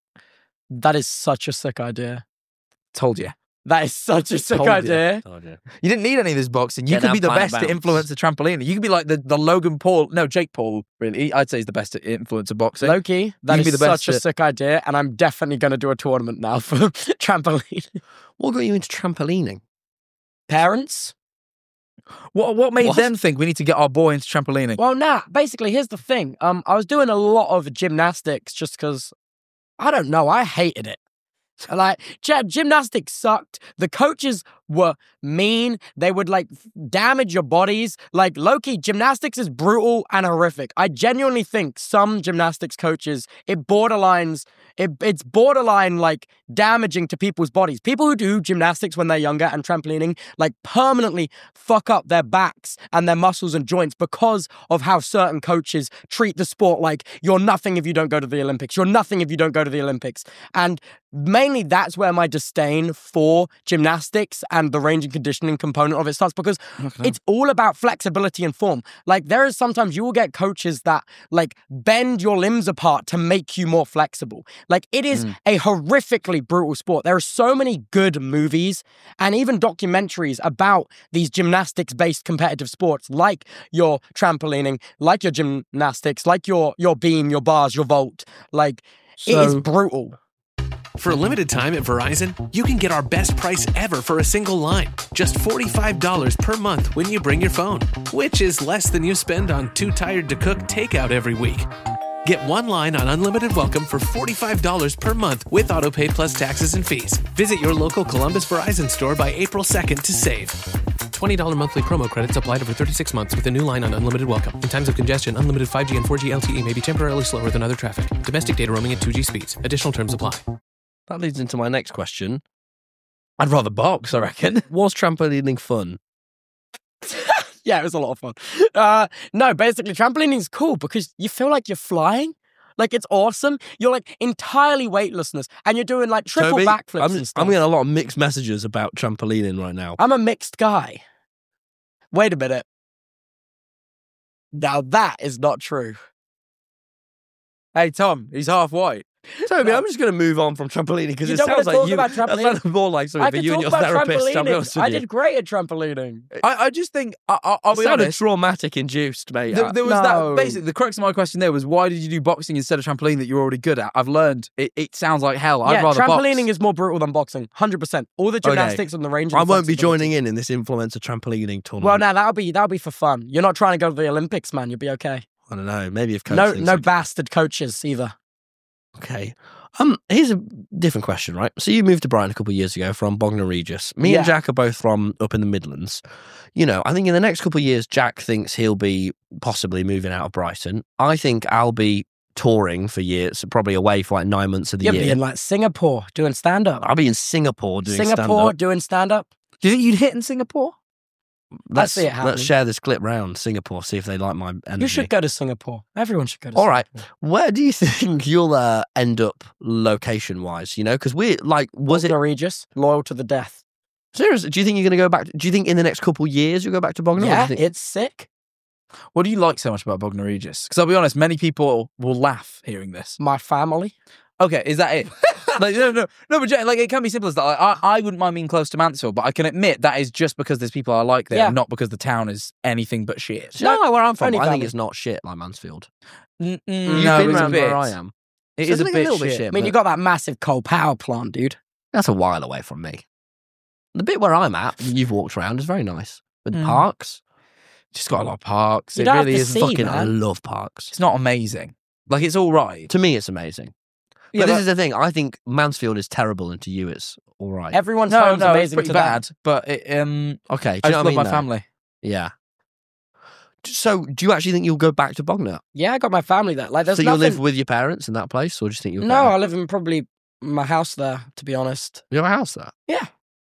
That is such a sick idea. Told you. That is such a sick Told you. idea. oh, yeah. You didn't need any of this boxing. You Get could that be the planet best at bounce. influencer trampolining. You could be like the, the Logan Paul, no, Jake Paul, really. I'd say he's the best at influencer boxing. Loki, that can is be the best such a at- sick idea, and I'm definitely going to do a tournament now for trampoline. What got you into trampolining? Parents? What what made What? them think we need to get our boy into trampolining? Well, nah, basically, here's the thing. Um, I was doing a lot of gymnastics just because, I don't know, I hated it. Like, gy- gymnastics sucked. The coaches were mean. They would, like, damage your bodies. Like, low-key, gymnastics is brutal and horrific. I genuinely think some gymnastics coaches, it borderlines, it, it's borderline, like, damaging to people's bodies. People who do gymnastics when they're younger and trampolining, like, permanently fuck up their backs and their muscles and joints because of how certain coaches treat the sport like, you're nothing if you don't go to the Olympics. You're nothing if you don't go to the Olympics. And mainly that's where my disdain for gymnastics and the range and conditioning component of it starts, because it's all about flexibility and form. Like, there is sometimes you will get coaches that like bend your limbs apart to make you more flexible. Like, it is a horrifically brutal sport. There are so many good movies and even documentaries about these gymnastics based competitive sports, like your trampolining, like your gymnastics, like your your beam, your bars, your vault. Like, it is So- brutal. For a limited time at Verizon, you can get our best price ever for a single line. Just forty-five dollars per month when you bring your phone, which is less than you spend on Too Tired to Cook takeout every week. Get one line on Unlimited Welcome for forty-five dollars per month with AutoPay plus taxes and fees. Visit your local Columbus Verizon store by April second to save. twenty dollars monthly promo credits applied over thirty-six months with a new line on Unlimited Welcome. In times of congestion, unlimited five G and four G L T E may be temporarily slower than other traffic. Domestic data roaming at two G speeds. Additional terms apply. That leads into my next question. I'd rather box, I reckon. Was trampolining fun? Yeah, it was a lot of fun. Uh, no, basically, trampolining is cool because you feel like you're flying. Like, it's awesome. You're like entirely weightlessness, and you're doing like triple Toby, backflips I'm, and stuff. I'm getting a lot of mixed messages about trampolining right now. I'm a mixed guy. Wait a minute. Now that is not true. Hey, Tom, he's half white. Toby, No. I'm just going to move on from trampolining because You it don't sounds wanna like talk you. about That trampolining? sounds more like I something for could you and talk your about therapist. I'll be trampolining. honest with I you. did great at trampolining. I, I just think, I, I, I'll It be sounded honest. traumatic induced, mate. There, there was No. that basically the crux of my question there was why did you do boxing instead of trampoline that you're already good at? I've learned it, it sounds like hell. I'd yeah, rather trampolining box. is more brutal than boxing. one hundred percent. All the Okay. gymnastics on the range. I and won't be flexibility. joining in in this influencer trampolining tournament. Well, now that'll be that'll be for fun. You're not trying to go to the Olympics, man. You'll be okay. I don't know. Maybe if coach No, thinks no I can. bastard coaches either. Okay. Um, here's a different question, right? So you moved to Brighton a couple of years ago from Bognor Regis. Me Yeah. and Jack are both from up in the Midlands. You know, I think in the next couple of years, Jack thinks he'll be possibly moving out of Brighton. I think I'll be touring for years, probably away for like nine months of the You'll year. be in like Singapore doing stand up. I'll be in Singapore doing Singapore stand-up. doing stand up. Do you think you'd hit in Singapore? Let's, see it happening. let's share this clip round Singapore, see if they like my energy. You should go to Singapore. Everyone should go to All right. Singapore. Where do you think you'll uh, end up location-wise? You know, because we're like, was it Bognor Regis, loyal to the death. serious? Do you think you're going to go back? Do you think in the next couple of years you'll go back to Bognor? or do you Yeah, think- it's sick. What do you like so much about Bognor Regis? Because I'll be honest, many people will laugh hearing this. My family. Okay, is that it? like no, no, no. But Jack, like it can be simple as that. Like, I, I wouldn't mind being close to Mansfield, but I can admit that is just because there's people I like there, Yeah. not because the town is anything but shit. Do you know where I'm from? Only I think valid. it's not shit like Mansfield. N- mm, You've no, been it's a around bit. where I am. It So is a it's bit little bit shit. shit. I mean, you got that massive coal power plant, dude. That's a while away from me. The bit where I'm at, you've walked around, is very nice. With Mm. parks, Just got a lot of parks. You it don't have really to is see, fucking. fucking, I man. love parks. It's not amazing. Like it's all right. To me, it's amazing. Yeah, but this but- is the thing. I think Mansfield is terrible, and to you, it's all right. Everyone's no, home's no, it's amazing pretty to them. bad. But it, um, okay, do I you just know love what I mean? my though? family. Yeah. So, do you actually think you'll go back to Bognor? Yeah, I got my family there. Like, there's so you'll nothing... live with your parents in that place, or do you think you'll? No, go? I live in probably my house there, to be honest. You have a house there. Yeah.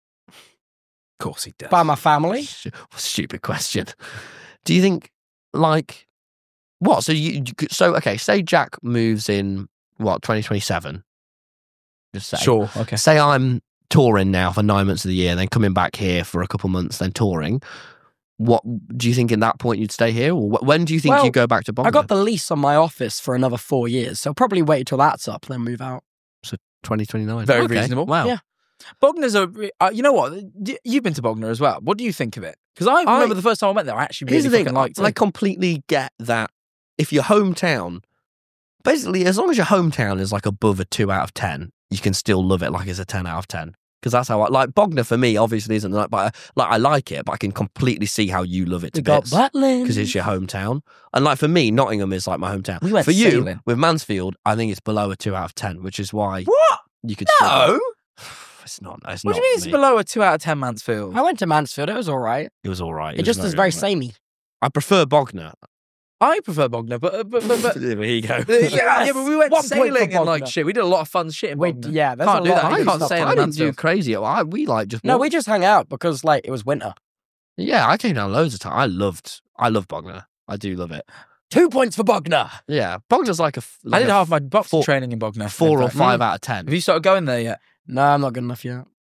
Of course he does. By my family. Stu- Stupid question. Do you think, like, what? So you, you could- so okay. Say Jack moves in what twenty twenty-seven. Just say. Sure. Okay. Say I'm touring now for nine months of the year, then coming back here for a couple months, then touring. What do you think? In that point, you'd stay here, or wh- when do you think Well, you go back to Bognor? I got the lease on my office for another four years, so I'll probably wait till that's up, then move out. twenty twenty-nine. Very Okay. reasonable. Wow. Yeah. Bognor's a. Uh, you know what? Y- You've been to Bognor as well. What do you think of it? Because I I- remember the first time I went there, I actually really Here's the thing. fucking liked I it. completely get that. If your hometown, basically, as long as your hometown is like above a two out of ten, you can still love it like it's a ten out of ten. Because that's how I like Bognor for me. Obviously, isn't like, but I, like I like it, but I can completely see how you love it to We got bits Butland. because it's your hometown. And like for me, Nottingham is like my hometown. We went for you sailing. with Mansfield, I think it's below a two out of ten, which is why What? you could. still- No. it's not. It's What not do you mean for it's me. below a two out of ten Mansfield? I went to Mansfield. It was all right. It was all right. It, just is very all right. samey. I prefer Bognor. I prefer Bognor, but uh, but but. but Here you go. uh, yeah, yeah, but we went One point for sailing and like Bognor. shit. We did a lot of fun shit in Wait, Bognor. yeah, there's Can't a do lot that. of You good can't stuff. sail in I didn't Mansfield. do crazy. I, we like just No, walked. we just hung out because like it was winter. Yeah, I came down loads of times. I loved, I love Bognor. I do love it. Two points for Bognor. Yeah, Bognor's like a. f- I Like did a half my boxing four- training in Bognor. four in or fact. five Mm. out of ten. Have you started going there yet? No, I'm not good enough yet.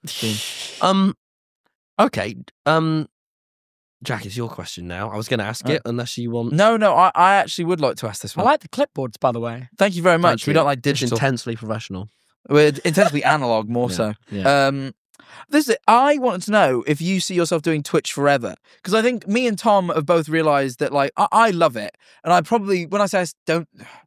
Um, okay. Um, Jack, it's your question now. I was going to ask Right. it unless you want. No, no. I, I actually would like to ask this I one. like the clipboards, by the way. Thank you very much. Thank We you. don't like It's digital. intensely professional. We're intensely analog, more Yeah, so. yeah. Um, this is, I wanted to know if you see yourself doing Twitch forever, because I think me and Tom have both realised that like I, I love it, and I probably when I say I s- don't,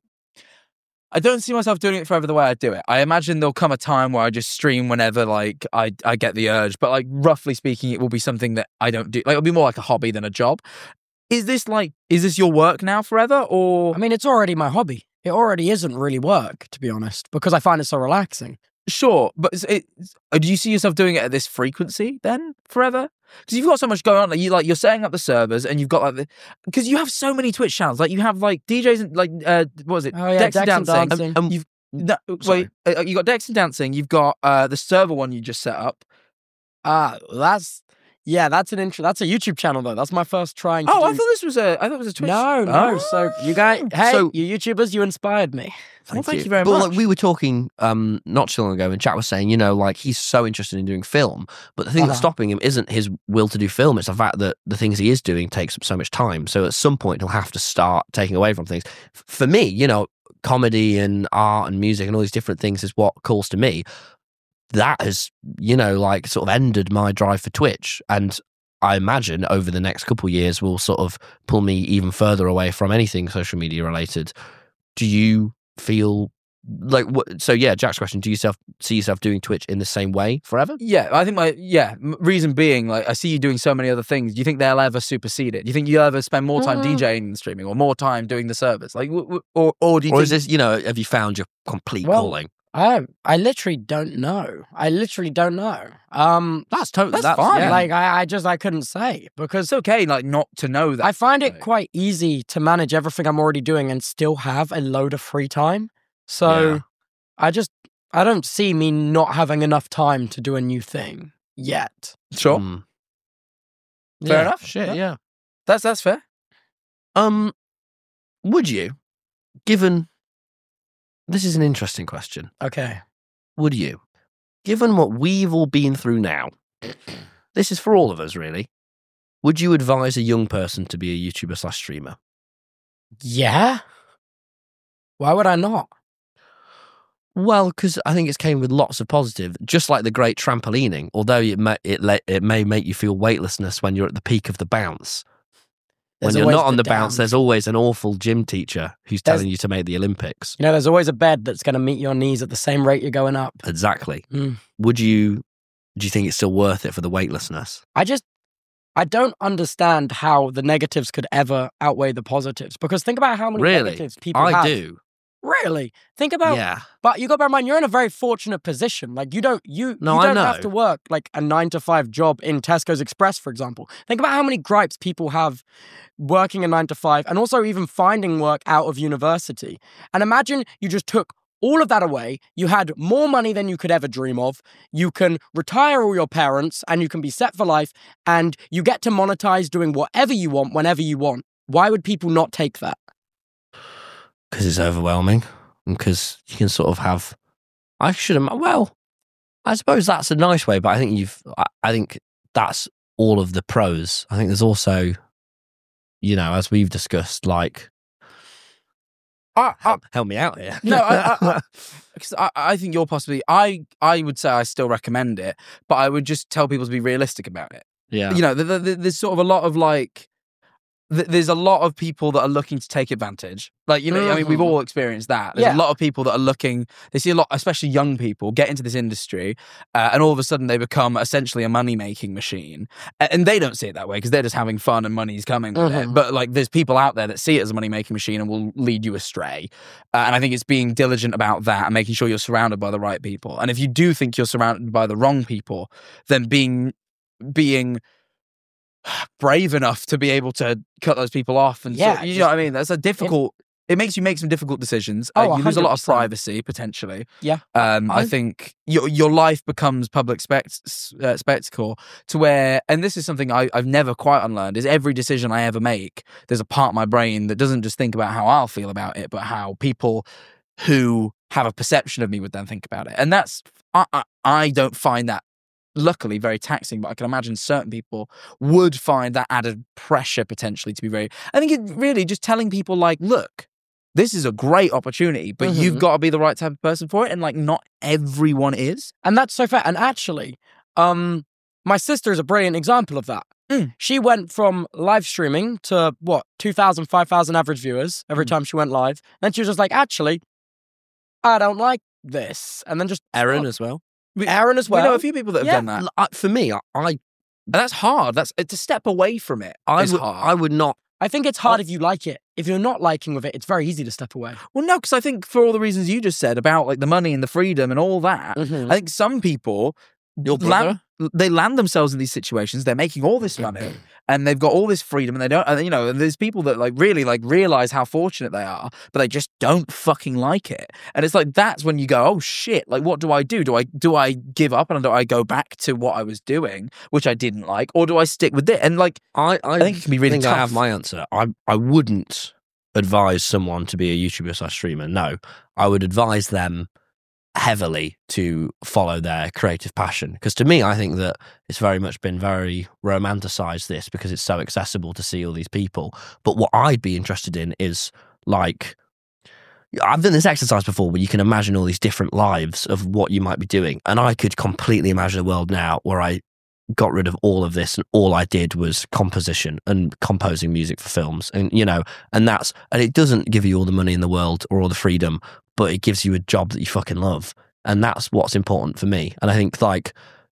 I don't see myself doing it forever the way I do it. I imagine there'll come a time where I just stream whenever like I I get the urge, but like roughly speaking, it will be something that I don't do. Like it'll be more like a hobby than a job. Is this like is this your work now forever, or I mean, it's already my hobby. It already isn't really work, to be honest, because I find it so relaxing. Sure, but it's, it's, uh, do you see yourself doing it at this frequency then forever? Because you've got so much going on. Like you like you're setting up the servers, and you've got like the because you have so many Twitch channels. Like you have like D Js and like uh, what was it? Oh, yeah, Dex and Dex and Dancing. Dancing. Um, You've no, sorry. wait, uh, you got Dex and Dancing. You've got uh, the server one you just set up. Ah, that's yeah, that's an intro. That's a YouTube channel though. That's my first trying. To Oh, I do- thought this was a I thought it was a Twitch. No, no. Oh. So you guys, hey, So- you YouTubers, you inspired me. Well, thank you very but, much. Like, we were talking um, not too long ago, and Jack was saying, you know, like he's so interested in doing film, but the thing that's Uh-huh. stopping him isn't his will to do film; it's the fact that the things he is doing takes up so much time. So at some point, he'll have to start taking away from things. F- For me, you know, comedy and art and music and all these different things is what calls to me. That has, you know, like sort of ended my drive for Twitch, and I imagine over the next couple of years will sort of pull me even further away from anything social media related. Do you feel like what? So yeah, Jack's question: do you self see yourself doing Twitch in the same way forever? Yeah, I think my yeah m- reason being like I see you doing so many other things. Do you think they'll ever supersede it? Do you think you'll ever spend more time Mm. DJing and streaming, or more time doing the service? Like, w- w- or or do you Or think is this, you know, have you found your complete Well, calling? I I literally don't know. I literally don't know. Um, That's totally that's fine. yeah. like I, I just I couldn't say because it's okay like not to know that? I find it like- quite easy to manage everything I'm already doing and still have a load of free time. So Yeah. I just I don't see me not having enough time to do a new thing yet. Sure, Mm. Fair Yeah, enough. Shit, Yeah. yeah. that's that's fair. Um, would you, given this is an interesting question, Okay. would you, given what we've all been through now, this is for all of us really. Would you advise a young person to be a YouTuber slash streamer? Yeah. Why would I not? Well, because I think it's came with lots of positive, just like the great trampolining. Although it may, it le- it may make you feel weightlessness when you're at the peak of the bounce. When There's you're always not on the the bounce, down. there's always an awful gym teacher who's There's- telling you to make the Olympics. You know, there's always a bed that's going to meet your knees at the same rate you're going up. Exactly. Mm. Would you? Do you think it's still worth it for the weightlessness? I just, I don't understand how the negatives could ever outweigh the positives. Because think about how many Really? negatives people I have. do. Really? Think about, Yeah. but you got to bear in mind, you're in a very fortunate position. Like you don't, you, No, you I don't have know. to work like a nine to five job in Tesco's Express, for example. Think about how many gripes people have working a nine to five and also even finding work out of university. And imagine you just took all of that away. You had more money than you could ever dream of. You can retire all your parents and you can be set for life and you get to monetize doing whatever you want whenever you want. Why would people not take that? Because it's overwhelming, and because you can sort of have. I should have. Well, I suppose that's a nice way, but I think you've. I, I think that's all of the pros. I think there's also, you know, as we've discussed, like. I, I, Help, help me out here. No, I, I, I, 'cause I, I think you're possibly. I, I would say I still recommend it, but I would just tell people to be realistic about it. yeah. You know, the, the, the, there's sort of a lot of like. th- There's a lot of people that are looking to take advantage. Like, you know, I mean, we've all experienced that. There's Yeah. a lot of people that are looking, they see a lot, especially young people, get into this industry, uh, and all of a sudden they become essentially a money-making machine. A- And they don't see it that way because they're just having fun and money's coming with it. Mhm. But, like, there's people out there that see it as a money-making machine and will lead you astray. Uh, and I think it's being diligent about that and making sure you're surrounded by the right people. And if you do think you're surrounded by the wrong people, then being being brave enough to be able to cut those people off and Yeah, sort- you just- know what I mean? That's a difficult. It makes you make some difficult decisions. Oh, Uh, you lose a lot of one hundred percent. privacy potentially. Yeah. Um, I, I- think your your life becomes public spect- uh, spectacle to where, and this is something I, I've never quite unlearned. Is every decision I ever make, there's a part of my brain that doesn't just think about how I'll feel about it, but how people who have a perception of me would then think about it. And that's I I, I don't find that. Luckily, very taxing, but I can imagine certain people would find that added pressure potentially to be very. I think it really just telling people like, look, this is a great opportunity, but Mhm. you've got to be the right type of person for it, and like not everyone is. And that's so fair. And actually, um, my sister is a brilliant example of that. Mm. She went from live streaming to what, two thousand, five thousand average viewers every Mm. time she went live. Then she was just like, actually, I don't like this. And then just Erin stopped. as well. Aaron as well. We know a few people that have Yeah. done that, L- I- For me, I, I, and that's hard. That's to step away from it. I is would, hard. I would not. I think it's hard if you like it. If you're not liking with it, it's very easy to step away. Well, no, because I think for all the reasons you just said about like the money and the freedom and all that, Mhm. I think some people Your land, they land themselves in these situations. They're making all this money and they've got all this freedom, and they don't. And, you know, and there's people that like really like realize how fortunate they are, but they just don't fucking like it. And it's like that's when you go, oh shit! Like, what do I do? Do I do I give up and do I go back to what I was doing, which I didn't like, or do I stick with it? And like, I, I, think it can be really think I tough. have my answer. I, I wouldn't advise someone to be a YouTuber slash streamer. No, I would advise them heavily to follow their creative passion. Because to me, I think that it's very much been very romanticized this because it's so accessible to see all these people. But what I'd be interested in is like, I've done this exercise before where you can imagine all these different lives of what you might be doing. And I could completely imagine a world now where I got rid of all of this and all I did was composition and composing music for films. And, you know, and that's, and it doesn't give you all the money in the world or all the freedom, but it gives you a job that you fucking love. And that's what's important for me. And I think like,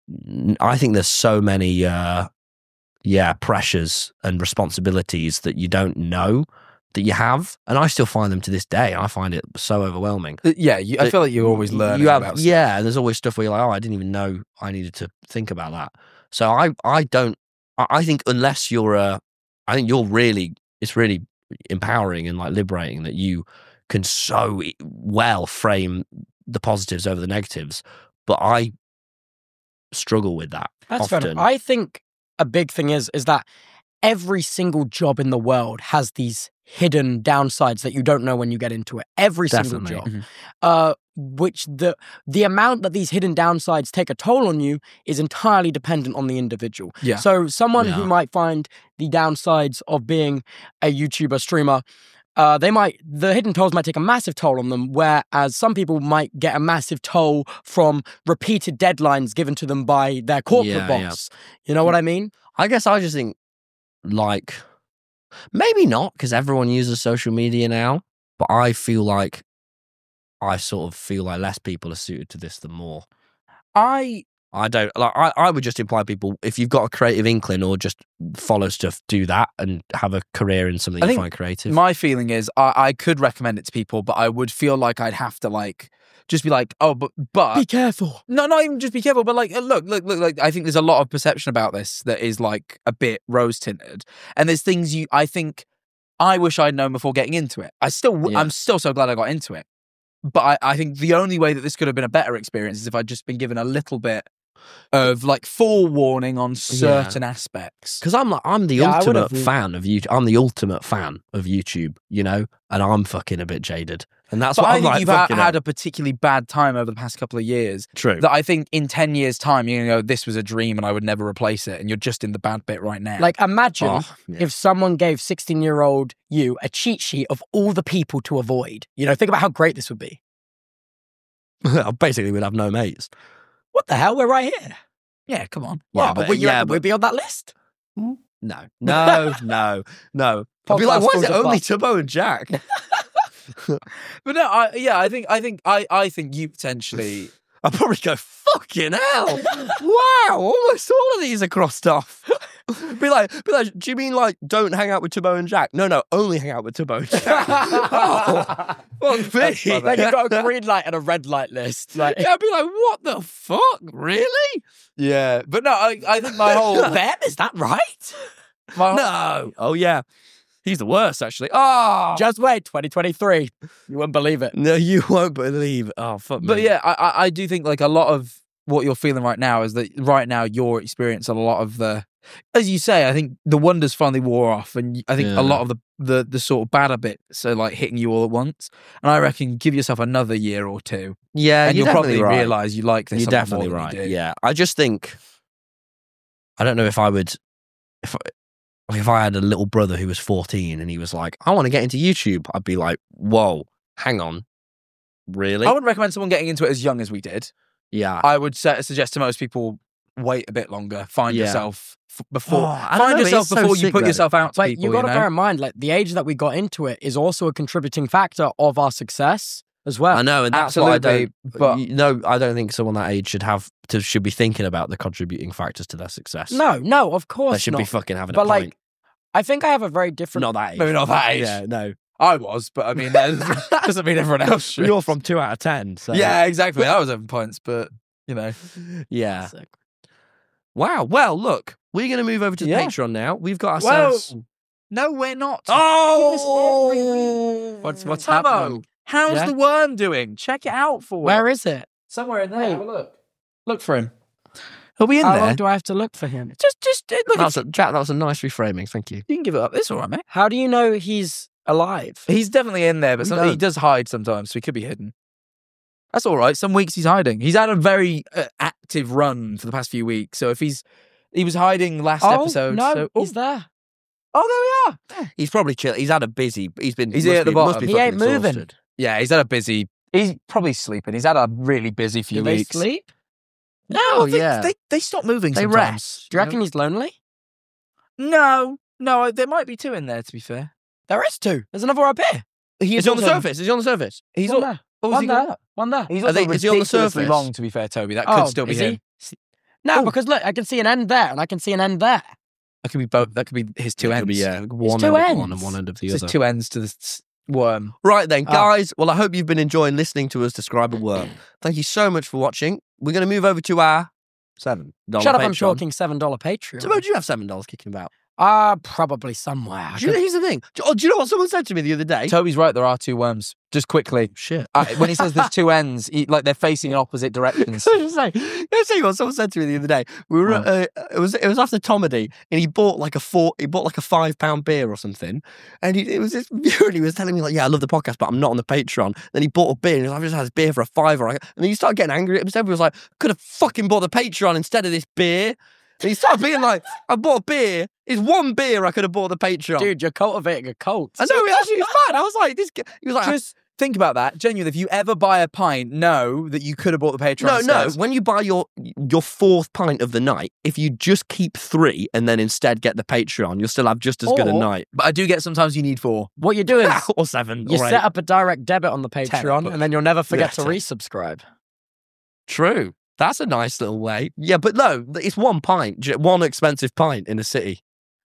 I think there's so many, uh, yeah, pressures and responsibilities that you don't know that you have. And I still find them to this day. I find it so overwhelming. yeah, you, I feel like you're always learning You have, about stuff. yeah, and there's always stuff where you're like, oh, I didn't even know I needed to think about that. So I, I don't, I I think unless you're a, I think you're really, it's really empowering and like liberating that you can so well frame the positives over the negatives. But I struggle with that That's fair often. enough. I think a big thing is is that every single job in the world has these hidden downsides that you don't know when you get into it. Every single Definitely. job. Mhm. Uh, which the the amount that these hidden downsides take a toll on you is entirely dependent on the individual. Yeah. So someone who Yeah. might find the downsides of being a YouTuber streamer uh, they might the hidden tolls might take a massive toll on them, whereas some people might get a massive toll from repeated deadlines given to them by their corporate Yeah, yeah. boss. You know what I mean? I guess I just think, like, maybe not, because everyone uses social media now, but I feel like I sort of feel like less people are suited to this than more. I I don't like. I, I would just imply people, if you've got a creative inkling or just follow stuff, do that and have a career in something I you think find creative. my feeling is I, I could recommend it to people, but I would feel like I'd have to like just be like, oh, but but Be careful. no, not even just be careful, but like, uh, look, look, look, like I think there's a lot of perception about this that is like a bit rose tinted, and there's things you I think I wish I'd known before getting into it. I still, w Yeah. I'm still so glad I got into it, but I, I think the only way that this could have been a better experience is if I'd just been given a little bit of like forewarning on certain aspects. Because I'm like, I'm the Yeah, I ultimate would've- fan of YouTube. I'm the ultimate fan of YouTube, you know, and I'm fucking a bit jaded, and that's But what I I'm think like. you've ha- fucking had hell. a particularly bad time over the past couple of years. True. That I think in ten years' time, you're going to go, this was a dream and I would never replace it. And you're just in the bad bit right now. Like, imagine Oh, yeah. if someone gave sixteen-year-old you a cheat sheet of all the people to avoid. You know, think about how great this would be. I basically would have no mates. What the hell? We're right here. yeah, come on. Yeah, Well, but- but yeah, we'd be on that list. No, no, no, no. I'd be like, Podcast why is it falls only apart. Tubbo and Jack? But no, I, yeah, I think, I think, I, I think you potentially. I'd probably go, fucking hell. Wow, almost all of these are crossed off. Be like, be like, do you mean like don't hang out with Tubbo and Jack? No, no, only hang out with Tubbo and Jack. Oh, fuck me. Like, you've got a green light and a red light list. Like, Yeah, I'd be like, what the fuck? Really? Yeah, but no, I, I think my whole. them? Is that right? my whole No. Oh, yeah. He's the worst, actually. Oh, Just wait, twenty twenty-three. You wouldn't believe it. no, you won't believe. Oh, fuck me. But yeah, I, I- I do think like a lot of what you're feeling right now is that right now you're experiencing a lot of the, as you say, I think the wonders finally wore off, and I think Yeah. a lot of the, the the sort of badder bits are like hitting you all at once. And I reckon give yourself another year or two, yeah, and you're you'll probably definitely right. realise you like this. You're a lot definitely more than right. you do. Yeah, I just think I don't know if I would if I, like if I had a little brother who was fourteen and he was like, I want to get into YouTube, I'd be like, whoa, hang on, really? I wouldn't recommend someone getting into it as young as we did. yeah, I would su- suggest to most people wait a bit longer, find Yeah. yourself f- before, Oh, I don't find know, yourself it's so before you sick, put though. yourself out to But people. you got to know? bear in mind, like, the age that we got into it is also a contributing factor of our success as well. I know, and that's why I absolutely, don't. but- you- no, I don't think someone that age should have to should be thinking about the contributing factors to their success. No, no, of course they should not. be fucking having but a like, point. I think I have a very different. Not that age. Maybe not that age. Yeah, no. I was, but I mean, that doesn't mean everyone else should. You're from two out of ten. So. Yeah, exactly. I was having points, but you know, yeah. Sick. Wow. Well, look, we're going to move over to the Yeah. Patreon now. We've got ourselves. no, we're not. Oh, What's what's Tubbo, happening? how's Yeah? the worm doing? Check it out for Where it. is it? Somewhere in there. Wait. Have a look. Look for him. He'll be in How there. long do I have to look for him? just, just uh, look. that was a, Jack, that was a nice reframing. Thank you. You can give it up. It's all right, mate. How do you know he's alive? He's definitely in there, but We some, he don't. does hide sometimes, so he could be hidden. That's all right. Some weeks he's hiding. He's had a very uh, active run for the past few weeks. So if he's he was hiding last oh, episode. no, so, oh, he's there. oh, there we are. He's probably chill. He's had a busy. He's been. He's must here at the be- must bottom. be He fucking ain't moving. exhausted. Yeah, he's had a busy. He's probably sleeping. He's had a really busy few Do they weeks. sleep? No, Oh, they, yeah. they they stop moving. They sometimes, rest. Do you reckon he's lonely? No, no, there might be two in there. To be fair, There is two. There's another up here. he Is he on the surface? Is he on the surface? He's one al- there. oh, is One he there. got- One there. He's Are also they- is he on the ridiculously surface? long. To be fair, Toby, that Oh, could still be is him. he? No, Oh. because look, I can see an end there, and I can see an end there. That could be both. That could be his two It ends. could be, yeah, one two end of one ends. and one end of the There's other. two ends to this worm. Right then, Oh. guys. Well, I hope you've been enjoying listening to us describe a worm. Thank you so much for watching. We're going to move over to our seven dollars Shut up, I'm Patreon. talking seven dollar Patreon. So, do you have seven dollars kicking about? Uh, probably somewhere. I Do you know, could- here's the thing. Do, oh, do you know what someone said to me the other day? Toby's right. There are two worms. Just quickly, Shit. uh, when he says there's two ends, he, like they're facing in opposite directions. I was just saying, I was saying what someone said to me the other day. We were, What? uh, it was it was after Tomedy, and he bought like a four, he bought like a five pound beer or something, and he, it was this viewer, and he was telling me like, yeah, I love the podcast, but I'm not on the Patreon. Then he bought a beer, and he was like, I just had this beer for a fiver, and then he started getting angry at himself. He was like, could have fucking bought the Patreon instead of this beer. And he started being like, I bought a beer It's one beer I could have bought the Patreon. Dude, you're cultivating a cult. I know, it actually was mad. I was like, this. Guy, he was like, Just think about that. Genuinely, if you ever buy a pint, know that you could have bought the Patreon no, no. instead. When you buy your your fourth pint of the night, if you just keep three and then instead get the Patreon, you'll still have just as good a Or- night. But I do get sometimes you need four. What you do is or seven. you or eight. set up a direct debit on the Patreon, but- and then you'll never forget Yeah, to ten. resubscribe. True. That's a nice little way. Yeah, but no, it's one pint, j- one expensive pint in the city.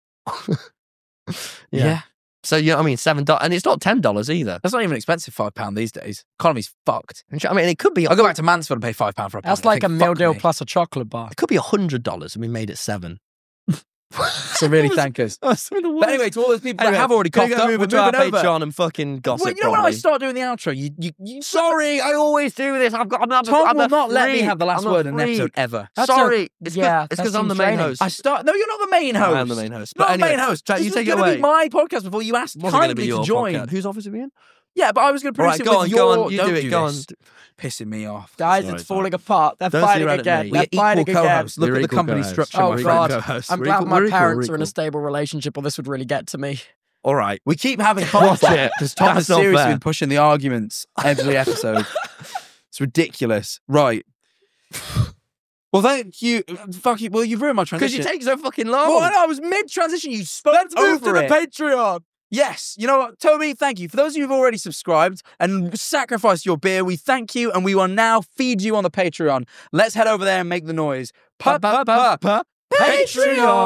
Yeah. So yeah, I mean, seven dollars, and it's not ten dollars either. That's not even expensive, five pound these days. Economy's fucked. I mean, it could be. I go back to Mansfield and pay five pound for a pint. That's I like think, a meal fuck deal me. plus a chocolate bar. It could be a hundred dollars, and we made it seven. So really thank us. That's the But anyway, to all those people Anyway, that have already can coughed we go up, move we're it to our moving over. Patreon and fucking gossip. Well, you know when I properly. start doing the outro, you, you, you Sorry, I always do this. I've got. I'm not. Tom I'm will a not let me freak. have the last I'm a word in an freak. episode ever. That's a- Sorry, it's yeah, it's that because I'm the seems main draining. host. I start. No, you're not the main host. I am the main host. Not But the anyway, main host. Jack, This you was take it gonna away. be my podcast before you asked It wasn't going to kindly be your to join. podcast. Whose office are we in? Yeah, but I was going to All produce right, it go with on, your. go on. You Don't do it. Go on. this. Pissing me off. Guys, Sorry, it's Tom. falling apart. They're Don't see fighting around at again. me. They're We're equal fighting again. co-hosts. Look We're at the equal company co-hosts. structure. Oh, my We're friend. God. co-hosts. I'm We're glad equal- my we're equal, parents we're are in a equal. stable relationship, or this would really get to me. All right. We keep having Watch conflict it. because Tom has That's not seriously fair. been pushing the arguments every episode. It's ridiculous. Right. Well, thank you. Fuck you. Well, you've ruined my Because transition. you take so fucking long. Well, I know, I was mid-transition. You spoke Let's move over to the it. Patreon. Yes. You know what, Toby, thank you. For those of you who've already subscribed and sacrificed your beer, we thank you, and we will now feed you on the Patreon. Let's head over there and make the noise. Pa, pa, pa, pa. Patreon!